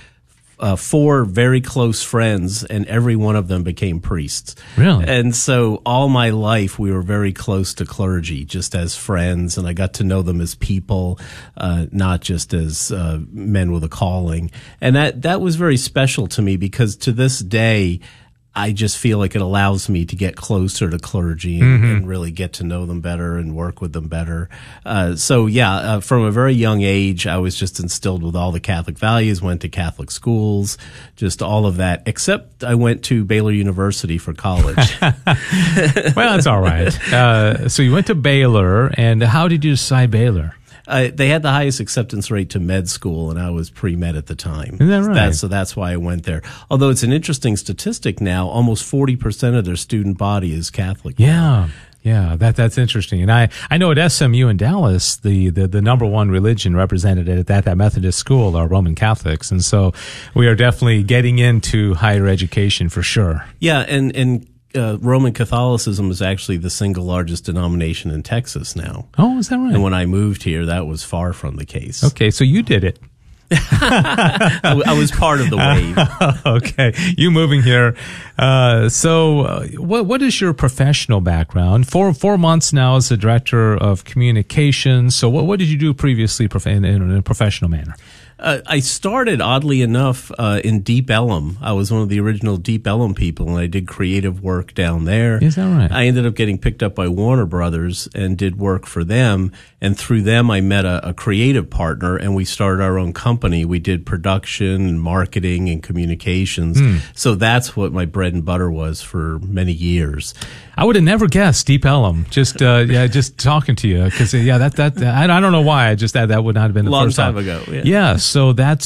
4 very close friends, and every one of them became priests. Really? And so all my life we were very close to clergy, just as friends, and I got to know them as people, not just as men with a calling. And that was very special to me, because to this day, I just feel like it allows me to get closer to clergy and really get to know them better and work with them better. From a very young age, I was just instilled with all the Catholic values, went to Catholic schools, just all of that, except I went to Baylor University for college. Well, that's all right. So you went to Baylor, and how did you decide Baylor? They had the highest acceptance rate to med school, and I was pre-med at the time. Is that right? So that's why I went there. Although it's an interesting statistic now, almost 40% of their student body is Catholic. Yeah. Yeah, that's interesting. And I know at SMU in Dallas, the number one religion represented at that Methodist school are Roman Catholics. And so we are definitely getting into higher education for sure. Yeah, and Roman Catholicism is actually the single largest denomination in Texas now. Oh, is that right? And when I moved here, that was far from the case. Okay, so you did it. I was part of the wave. Okay, you moving here. What is your professional background? 4 months now as the director of communications. So what did you do previously in a professional manner? I started, oddly enough, in Deep Ellum. I was one of the original Deep Ellum people, and I did creative work down there. Is that right? I ended up getting picked up by Warner Brothers and did work for them. And through them, I met a creative partner, and we started our own company. We did production and marketing and communications. So that's what my bread and butter was for many years. I would have never guessed Deep Ellum. Just talking to you, because I don't know why. I just that would not have been the first time ago. Yeah. So that's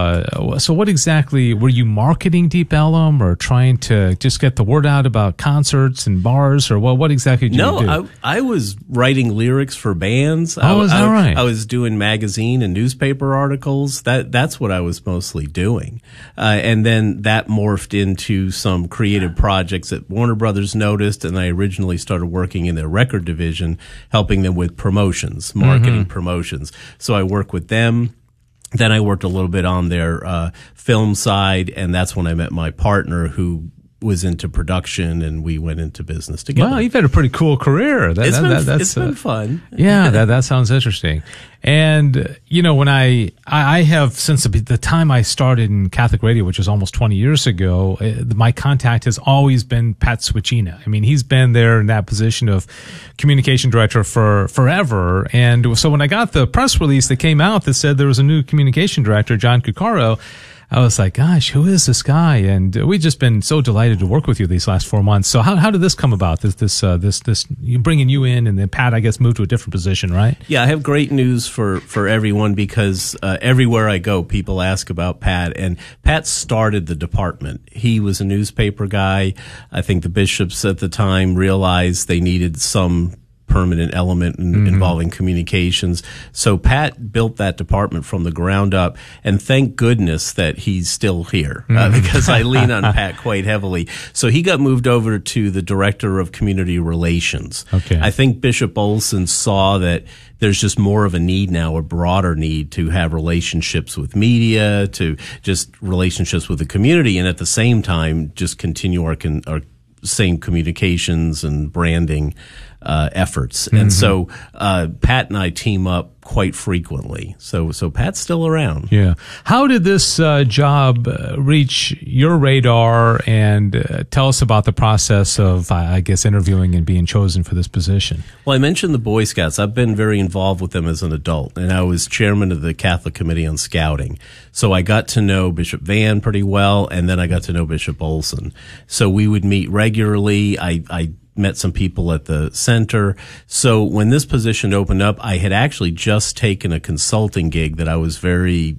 so. What exactly were you marketing Deep Ellum, or trying to just get the word out about concerts and bars, or what exactly did you do? No, I was writing lyrics for bands. Oh, is that right? I was doing magazine and newspaper articles. That's what I was mostly doing, and then that morphed into some creative projects that Warner Brothers noticed. And I originally started working in their record division, helping them with promotions, marketing promotions. So I worked with them. Then I worked a little bit on their film side, and that's when I met my partner, who was into production, and we went into business together. Well, you've had a pretty cool career. It's been fun. Yeah, that sounds interesting. And, when I have, since the time I started in Catholic radio, which was almost 20 years ago, my contact has always been Pat Swicina. I mean, he's been there in that position of communication director for forever. And so when I got the press release that came out that said there was a new communication director, John Cuccaro, I was like, gosh, who is this guy? And we've just been so delighted to work with you these last 4 months. So how did this come about? This you bringing you in, and then Pat, I guess, moved to a different position, right? Yeah, I have great news for everyone, because everywhere I go, people ask about Pat, and Pat started the department. He was a newspaper guy. I think the bishops at the time realized they needed some permanent element involving communications. So Pat built that department from the ground up, and thank goodness that he's still here, because I lean on Pat quite heavily. So he got moved over to the director of community relations. Okay. I think Bishop Olson saw that there's just more of a need now, a broader need to have relationships with media, to just relationships with the community, and at the same time just continue our same communications and branding efforts. And so Pat and I team up quite frequently. So Pat's still around. Yeah. How did this job reach your radar? And tell us about the process of, I guess, interviewing and being chosen for this position. Well, I mentioned the Boy Scouts. I've been very involved with them as an adult, and I was chairman of the Catholic Committee on Scouting. So I got to know Bishop Van pretty well, and then I got to know Bishop Olson. So we would meet regularly. I met some people at the center. So when this position opened up, I had actually just taken a consulting gig that I was very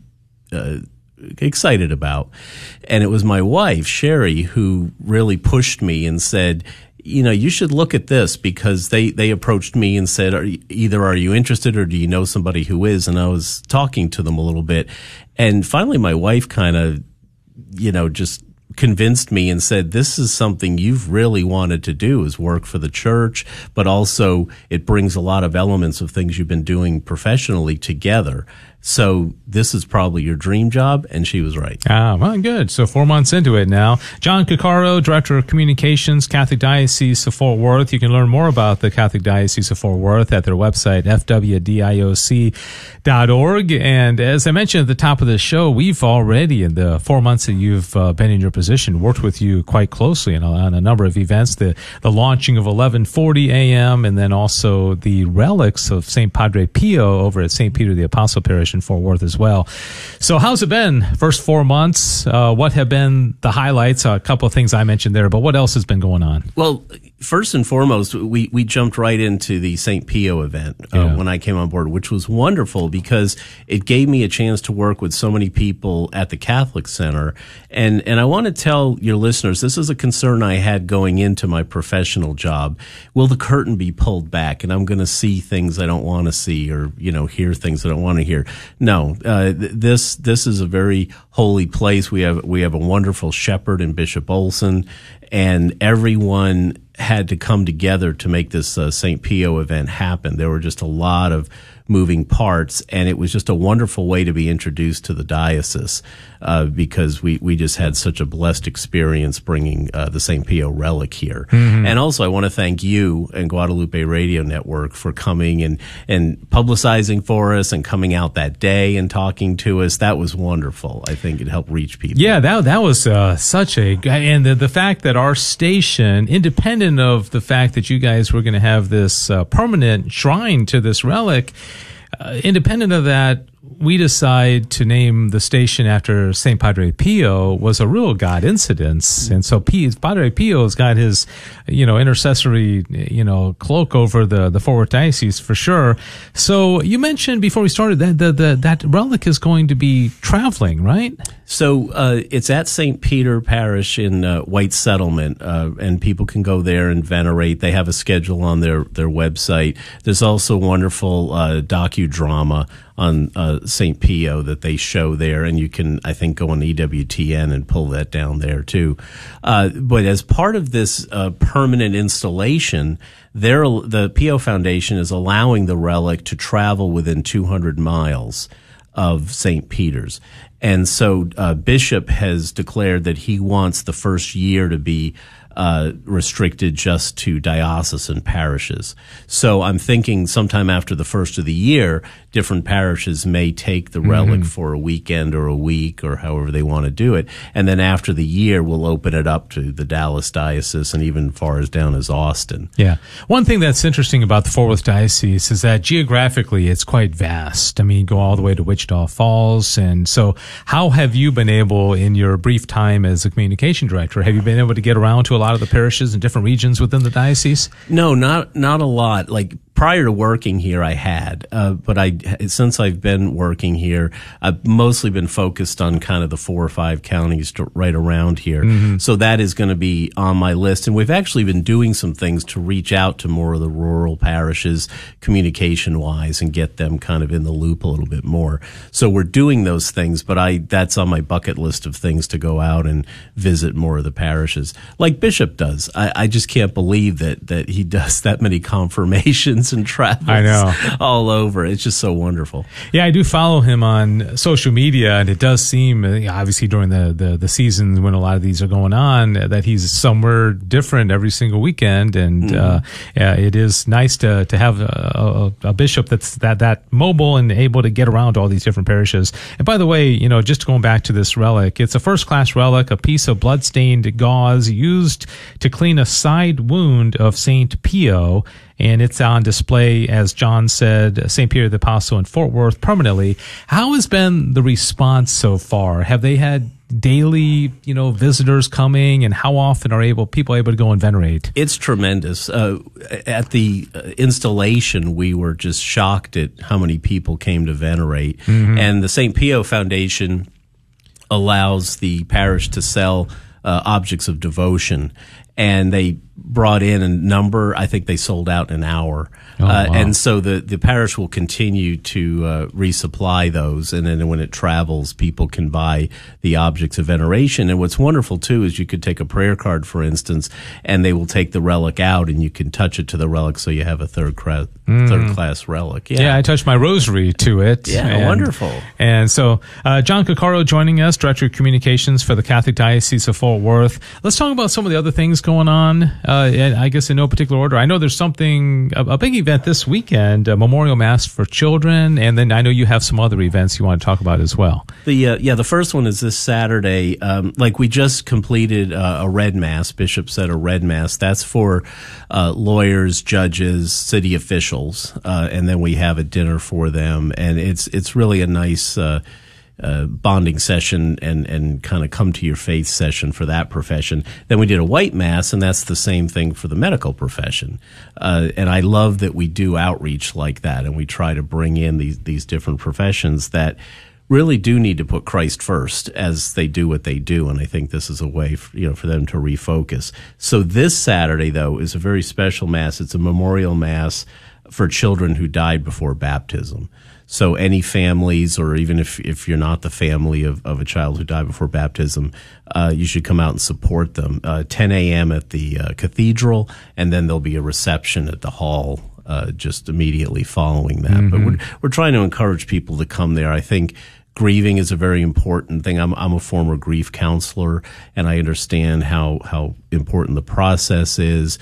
excited about. And it was my wife, Sherry, who really pushed me and said, you should look at this, because they approached me and said, are you interested, or do you know somebody who is? And I was talking to them a little bit. And finally my wife kind of, just convinced me and said, this is something you've really wanted to do, is work for the church, but also it brings a lot of elements of things you've been doing professionally together. So this is probably your dream job, and she was right. Ah, well, good. So 4 months into it now. John Cuccaro, Director of Communications, Catholic Diocese of Fort Worth. You can learn more about the Catholic Diocese of Fort Worth at their website, fwdioc.org. And as I mentioned at the top of the show, we've already, in the 4 months that you've been in your position, worked with you quite closely on a number of events, the launching of 1140 a.m., and then also the relics of St. Padre Pio over at St. Peter the Apostle Parish in Fort Worth as well. So how's it been first 4 months? What have been the highlights? A couple of things I mentioned there, but what else has been going on? Well, first and foremost, we jumped right into the St. Pio event when I came on board, which was wonderful because it gave me a chance to work with so many people at the Catholic Center. And I want to tell your listeners, this is a concern I had going into my professional job. Will the curtain be pulled back and I'm going to see things I don't want to see, or, hear things I don't want to hear? No, this is a very holy place. We have a wonderful shepherd in Bishop Olson, and everyone had to come together to make this St. Pio event happen. There were just a lot of moving parts, and it was just a wonderful way to be introduced to the diocese because we just had such a blessed experience bringing the St. Pio relic here. Mm-hmm. And also I want to thank you and Guadalupe Radio Network for coming and publicizing for us and coming out that day and talking to us. That was wonderful. I think it helped reach people. Yeah, that was such a, and the fact that our station, independent of the fact that you guys were going to have this permanent shrine to this relic, independent of that, we decide to name the station after St. Padre Pio was a real God incidence. And so Padre Pio's got his, intercessory, cloak over the Fort Worth Diocese for sure. So you mentioned before we started that that relic is going to be traveling, right? So it's at St. Peter Parish in White Settlement, and people can go there and venerate. They have a schedule on their website. There's also wonderful docudrama on St. Pio that they show there, and you can, I think, go on EWTN and pull that down there too. But as part of this permanent installation, the Pio Foundation is allowing the relic to travel within 200 miles of St. Peter's. And so Bishop has declared that he wants the first year to be restricted just to diocesan parishes. So I'm thinking sometime after the first of the year, different parishes may take the relic for a weekend or a week or however they want to do it. And then after the year, we'll open it up to the Dallas Diocese and even far as down as Austin. Yeah. One thing that's interesting about the Fort Worth Diocese is that geographically it's quite vast. I mean, you go all the way to Wichita Falls. And so how have you been able, in your brief time as a communication director, have you been able to get around to a lot of the parishes in different regions within the diocese? No, not a lot. Like prior to working here, I had, but since I've been working here, I've mostly been focused on kind of the 4 or 5 counties right around here. Mm-hmm. So that is going to be on my list. And we've actually been doing some things to reach out to more of the rural parishes communication wise and get them kind of in the loop a little bit more. So we're doing those things, but that's on my bucket list of things to go out and visit more of the parishes like Bishop does. I just can't believe that he does that many confirmations and travels all over. It's just so wonderful. Yeah, I do follow him on social media, and it does seem, obviously during the seasons when a lot of these are going on, that he's somewhere different every single weekend. And it is nice to have a bishop that's that mobile and able to get around all these different parishes. And by the way, just going back to this relic, it's a first-class relic, a piece of blood-stained gauze used to clean a side wound of St. Pio. And it's on display, as John said, St. Peter the Apostle in Fort Worth permanently. How has been the response so far? Have they had daily, visitors coming, and how often are people able to go and venerate? It's tremendous. At the installation, we were just shocked at how many people came to venerate. Mm-hmm. And the St. Pio Foundation allows the parish to sell objects of devotion. And they brought in a number. I think they sold out in an hour. Oh, wow. And so the parish will continue to resupply those. And then when it travels, people can buy the objects of veneration. And what's wonderful, too, is you could take a prayer card, for instance, and they will take the relic out and you can touch it to the relic so you have a third class relic. Yeah, I touched my rosary to it. Yeah, wonderful. And so John Coccaro joining us, Director of Communications for the Catholic Diocese of Fort Worth. Let's talk about some of the other things going on, I guess in no particular order. I know there's a big event this weekend, a memorial mass for children, and then I know you have some other events you want to talk about as well. The first one is this Saturday. We just completed a Red Mass. Bishop said a Red Mass. That's for lawyers, judges, city officials, and then we have a dinner for them, and it's really a nice bonding session and kind of come to your faith session for that profession. Then we did a white mass, and that's the same thing for the medical profession. And I love that we do outreach like that, and we try to bring in these different professions that really do need to put Christ first as they do what they do. And I think this is a way for them to refocus. So this Saturday, though, is a very special mass. It's a memorial mass for children who died before baptism. So any families, or even if you're not the family of a child who died before baptism, you should come out and support them. 10 a.m. at the cathedral, and then there'll be a reception at the hall just immediately following that. Mm-hmm. But we're trying to encourage people to come there. I think grieving is a very important thing. I'm a former grief counselor, and I understand how important the process is.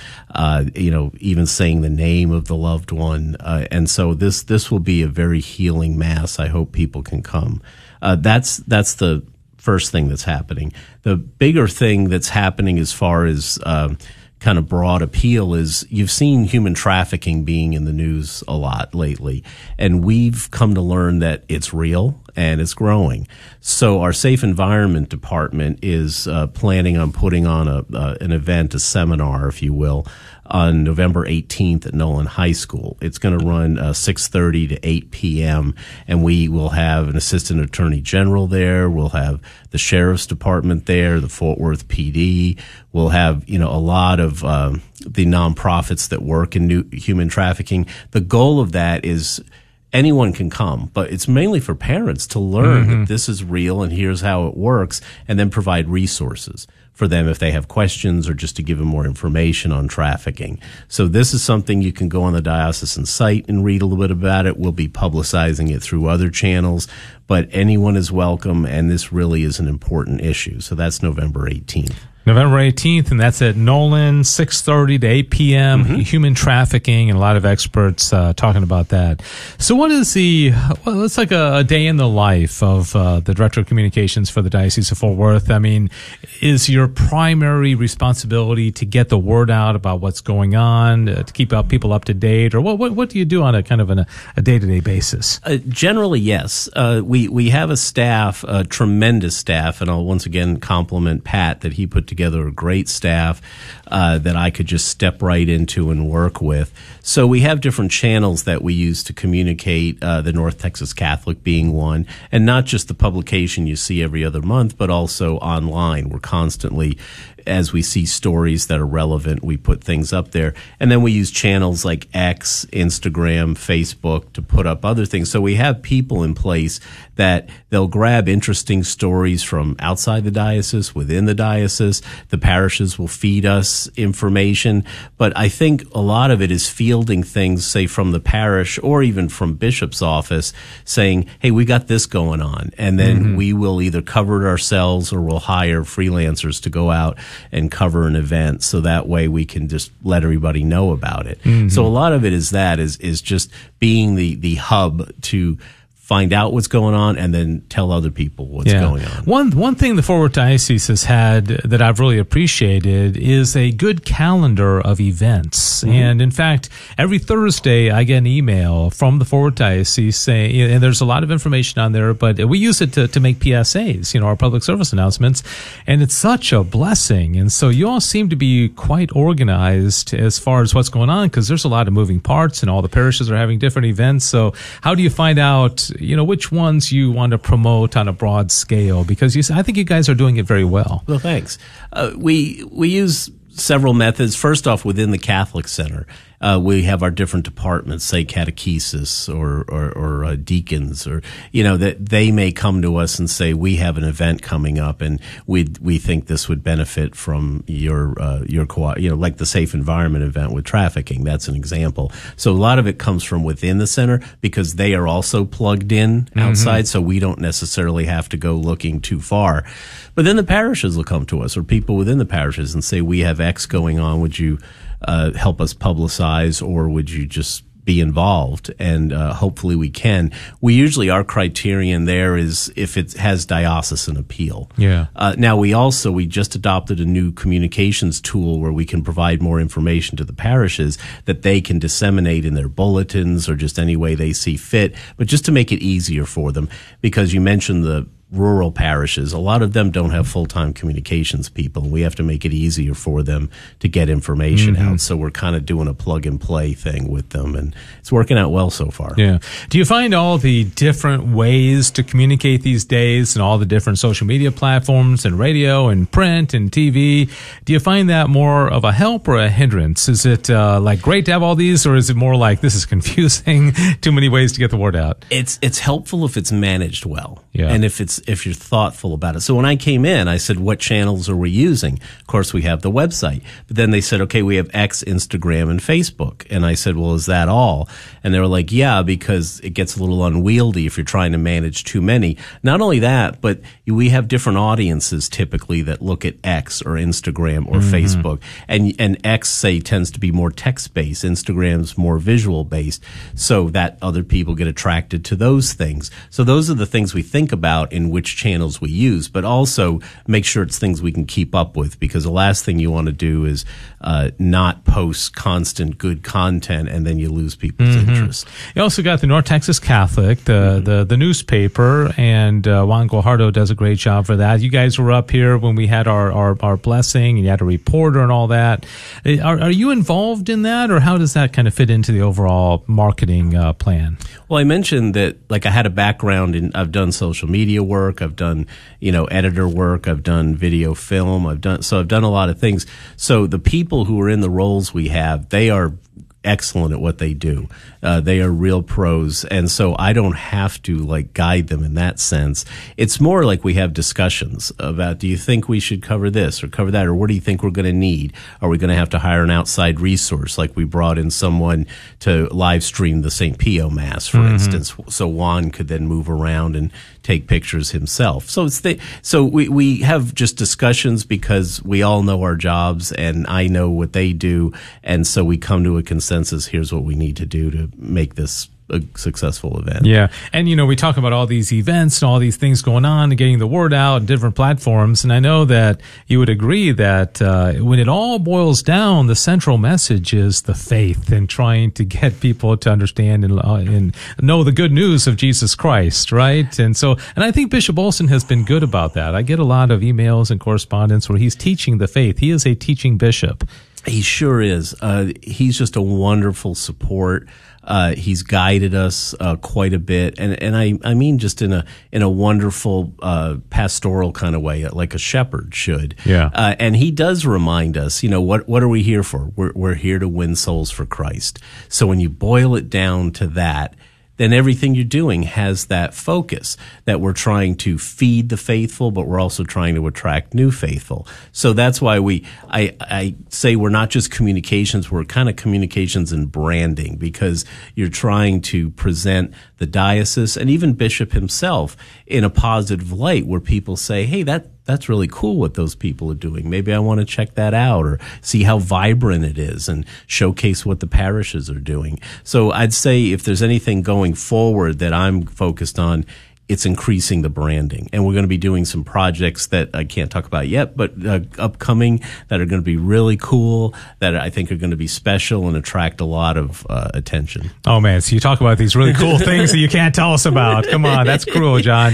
Even saying the name of the loved one, and so this will be a very healing mass. I hope people can come. That's the first thing that's happening. The bigger thing that's happening as far as kind of broad appeal is you've seen human trafficking being in the news a lot lately, and we've come to learn that it's real and it's growing. So our Safe Environment Department is planning on putting on an event, a seminar, if you will, on November 18th at Nolan High School. It's going to run 6:30 to 8 p.m., and we will have an assistant attorney general there. We'll have the sheriff's department there, the Fort Worth PD. We'll have, a lot of the nonprofits that work in human trafficking. The goal of that is anyone can come, but it's mainly for parents to learn that this is real and here's how it works, and then provide resources for them if they have questions, or just to give them more information on trafficking. So this is something you can go on the diocesan site and read a little bit about it. We'll be publicizing it through other channels, but anyone is welcome, and this really is an important issue. So that's November 18th. November 18th, and that's at Nolan, 6:30 to 8 p.m., human trafficking, and a lot of experts talking about that. So what is it's like a day in the life of the Director of Communications for the Diocese of Fort Worth. I mean, is your primary responsibility to get the word out about what's going on, to keep people up to date, or what do you do on a kind of a day-to-day basis? Generally, yes. We have a staff, a tremendous staff, and I'll once again compliment Pat that he put together a great staff that I could just step right into and work with. So we have different channels that we use to communicate, the North Texas Catholic being one, and not just the publication you see every other month, but also online. We're constantly, as we see stories that are relevant, we put things up there. And then we use channels like X, Instagram, Facebook to put up other things. So we have people in place that they'll grab interesting stories from outside the diocese, within the diocese. The parishes will feed us information. But I think a lot of it is fielding things, say, from the parish or even from Bishop's office, saying, hey, we got this going on. And then we will either cover it ourselves, or we'll hire freelancers to go out and cover an event, so that way we can just let everybody know about it. So a lot of it is just being the hub to find out what's going on and then tell other people what's going on. One thing the Fort Worth Diocese has had that I've really appreciated is a good calendar of events. And in fact, every Thursday I get an email from the Fort Worth Diocese saying, and there's a lot of information on there, but we use it to make PSAs, our public service announcements, and it's such a blessing. And so you all seem to be quite organized as far as what's going on, because there's a lot of moving parts and all the parishes are having different events. So how do you find out which ones you want to promote on a broad scale? Because I think you guys are doing it very well. Well, thanks. We use several methods. First off, within the Catholic Center, we have our different departments, say catechesis or deacons, or that they may come to us and say, we have an event coming up and we think this would benefit from your like the Safe Environment event with trafficking. That's an example. So a lot of it comes from within the center, because they are also plugged in outside, so we don't necessarily have to go looking too far. But then the parishes will come to us, or people within the parishes, and say, we have X going on. Would you help us publicize, or would you just be involved? And hopefully we can. Our criterion there is if it has diocesan appeal. Now we just adopted a new communications tool where we can provide more information to the parishes that they can disseminate in their bulletins, or just any way they see fit, but just to make it easier for them. Because you mentioned the rural parishes, a lot of them don't have full-time communications people. We have to make it easier for them to get information out. So we're kind of doing a plug-and-play thing with them, and it's working out well so far. Yeah. Do you find all the different ways to communicate these days and all the different social media platforms and radio and print and TV, do you find that more of a help or a hindrance? Is it like great to have all these, or is it more like this is confusing, too many ways to get the word out? It's helpful if it's managed well. Yeah. And if you're thoughtful about it. So when I came in, I said, what channels are we using? Of course, we have the website. But then they said, okay, we have X, Instagram, and Facebook. And I said, well, is that all? And they were like, yeah, because it gets a little unwieldy if you're trying to manage too many. Not only that, but we have different audiences typically that look at X or Instagram or Facebook. And X, say, tends to be more text-based. Instagram's more visual-based. So that other people get attracted to those things. So those are the things we think about in which channels we use, but also make sure it's things we can keep up with, because the last thing you want to do is not post constant good content and then you lose people's interest. You also got the North Texas Catholic, the newspaper, and Juan Guajardo does a great job for that. You guys were up here when we had our blessing, and you had a reporter and all that. Are you involved in that, or how does that kind of fit into the overall marketing plan? Well, I mentioned that, like, I had a background in, I've done social media work, I've done, editor work, I've done video film, I've done a lot of things. So the people who are in the roles we have, they are excellent at what they do. They are real pros. And so I don't have to guide them in that sense. It's more like we have discussions about, do you think we should cover this or cover that? Or what do you think we're going to need? Are we going to have to hire an outside resource? Like we brought in someone to live stream the St. Pio Mass, for instance. So Juan could then move around and take pictures himself. So we have just discussions because we all know our jobs and I know what they do. And so we come to a consensus. Here's what we need to do to make this a successful event. Yeah. And, we talk about all these events and all these things going on and getting the word out on different platforms. And I know that you would agree that when it all boils down, the central message is the faith and trying to get people to understand and know the good news of Jesus Christ, right? And I think Bishop Olson has been good about that. I get a lot of emails and correspondence where he's teaching the faith. He is a teaching bishop. He sure is. He's just a wonderful support. He's guided us quite a bit, and I mean just in a wonderful pastoral kind of way, like a shepherd should. Yeah. And he does remind us, what are we here for? We're here to win souls for Christ. So when you boil it down to that, then everything you're doing has that focus that we're trying to feed the faithful, but we're also trying to attract new faithful. So that's why I say we're not just communications, we're kind of communications and branding, because you're trying to present the diocese and even Bishop himself in a positive light where people say, hey, that's really cool what those people are doing. Maybe I want to check that out or see how vibrant it is and showcase what the parishes are doing. So I'd say if there's anything going forward that I'm focused on, it's increasing the branding. And we're going to be doing some projects that I can't talk about yet, but upcoming that are going to be really cool, that I think are going to be special and attract a lot of attention. Oh, man. So you talk about these really cool things that you can't tell us about. Come on. That's cruel, John.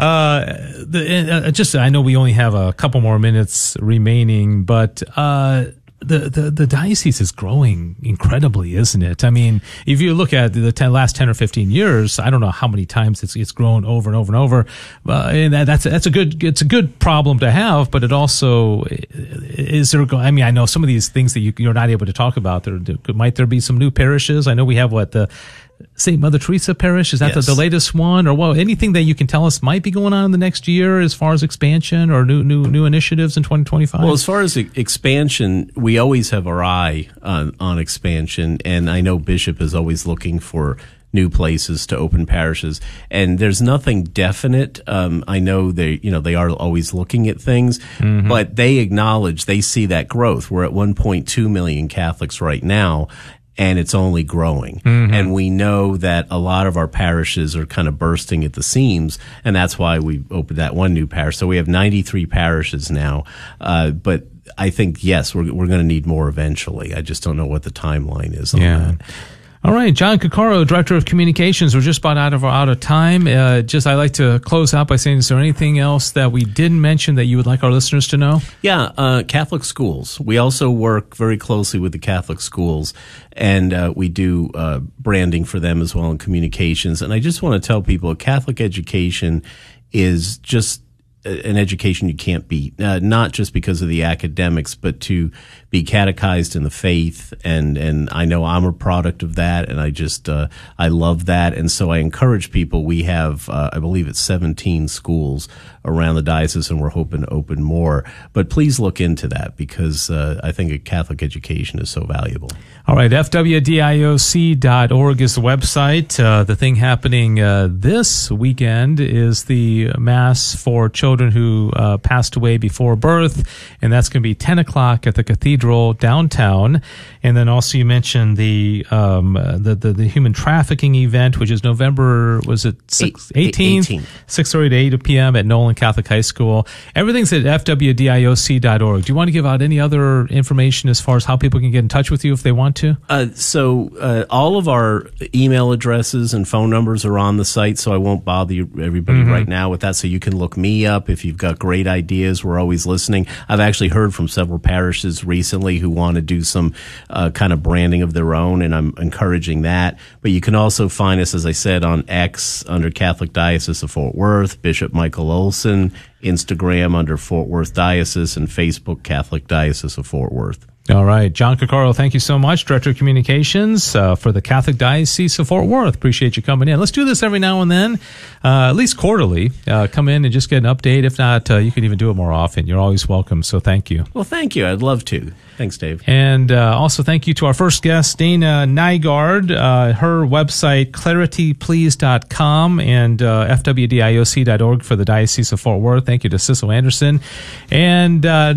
I know we only have a couple more minutes remaining, but the diocese is growing incredibly, isn't it? I mean, if you look at the last 10 or 15 years, I don't know how many times it's grown over and over and over. And it's a good problem to have, but it also I know some of these things that you're not able to talk about. Might there be some new parishes? I know we have the St. Mother Teresa Parish, is that the latest one? Or anything that you can tell us might be going on in the next year as far as expansion or new initiatives in 2025? Well, as far as expansion, we always have our eye on expansion, and I know Bishop is always looking for new places to open parishes, and there's nothing definite. I know they are always looking at things, but they acknowledge, they see that growth. We're at 1.2 million Catholics right now, and it's only growing. And we know that a lot of our parishes are kind of bursting at the seams, and that's why we opened that one new parish. So we have 93 parishes now, but I think, yes, we're going to need more eventually. I just don't know what the timeline is on that. All right, John Coccaro, Director of Communications. We're just about out of time. I'd like to close out by saying, is there anything else that we didn't mention that you would like our listeners to know? Yeah, Catholic schools. We also work very closely with the Catholic schools, and we do branding for them as well in communications. And I just want to tell people, Catholic education is just an education you can't beat, not just because of the academics, but to be catechized in the faith. And I know I'm a product of that, and I love that. And so I encourage people. We have, I believe it's 17 schools around the diocese, and we're hoping to open more. But please look into that, because I think a Catholic education is so valuable. All right, fwdioc.org is the website. The thing happening this weekend is the Mass for children who passed away before birth, and that's going to be 10 o'clock at the Cathedral downtown. And then also you mentioned the human trafficking event, which is November, was it 18th? 6:30 to 8 p.m. at Nolan Catholic High School. Everything's at fwdioc.org. Do you want to give out any other information as far as how people can get in touch with you if they want to? So all of our email addresses and phone numbers are on the site, so I won't bother everybody right now with that. So you can look me up if you've got great ideas. We're always listening. I've actually heard from several parishes recently who want to do some kind of branding of their own, and I'm encouraging that. But you can also find us, as I said, on X under Catholic Diocese of Fort Worth, Bishop Michael Olson, Instagram under Fort Worth Diocese, and Facebook Catholic Diocese of Fort Worth. All right. John Coccaro, thank you so much, Director of Communications for the Catholic Diocese of Fort Worth. Appreciate you coming in. Let's do this every now and then, at least quarterly. Come in and just get an update. If not, you can even do it more often. You're always welcome, so thank you. Well, thank you. I'd love to. Thanks, Dave. And also thank you to our first guest, Dana Nygaard. Her website, clarityplease.com, and fwdioc.org for the Diocese of Fort Worth. Thank you to Cecil Anderson. And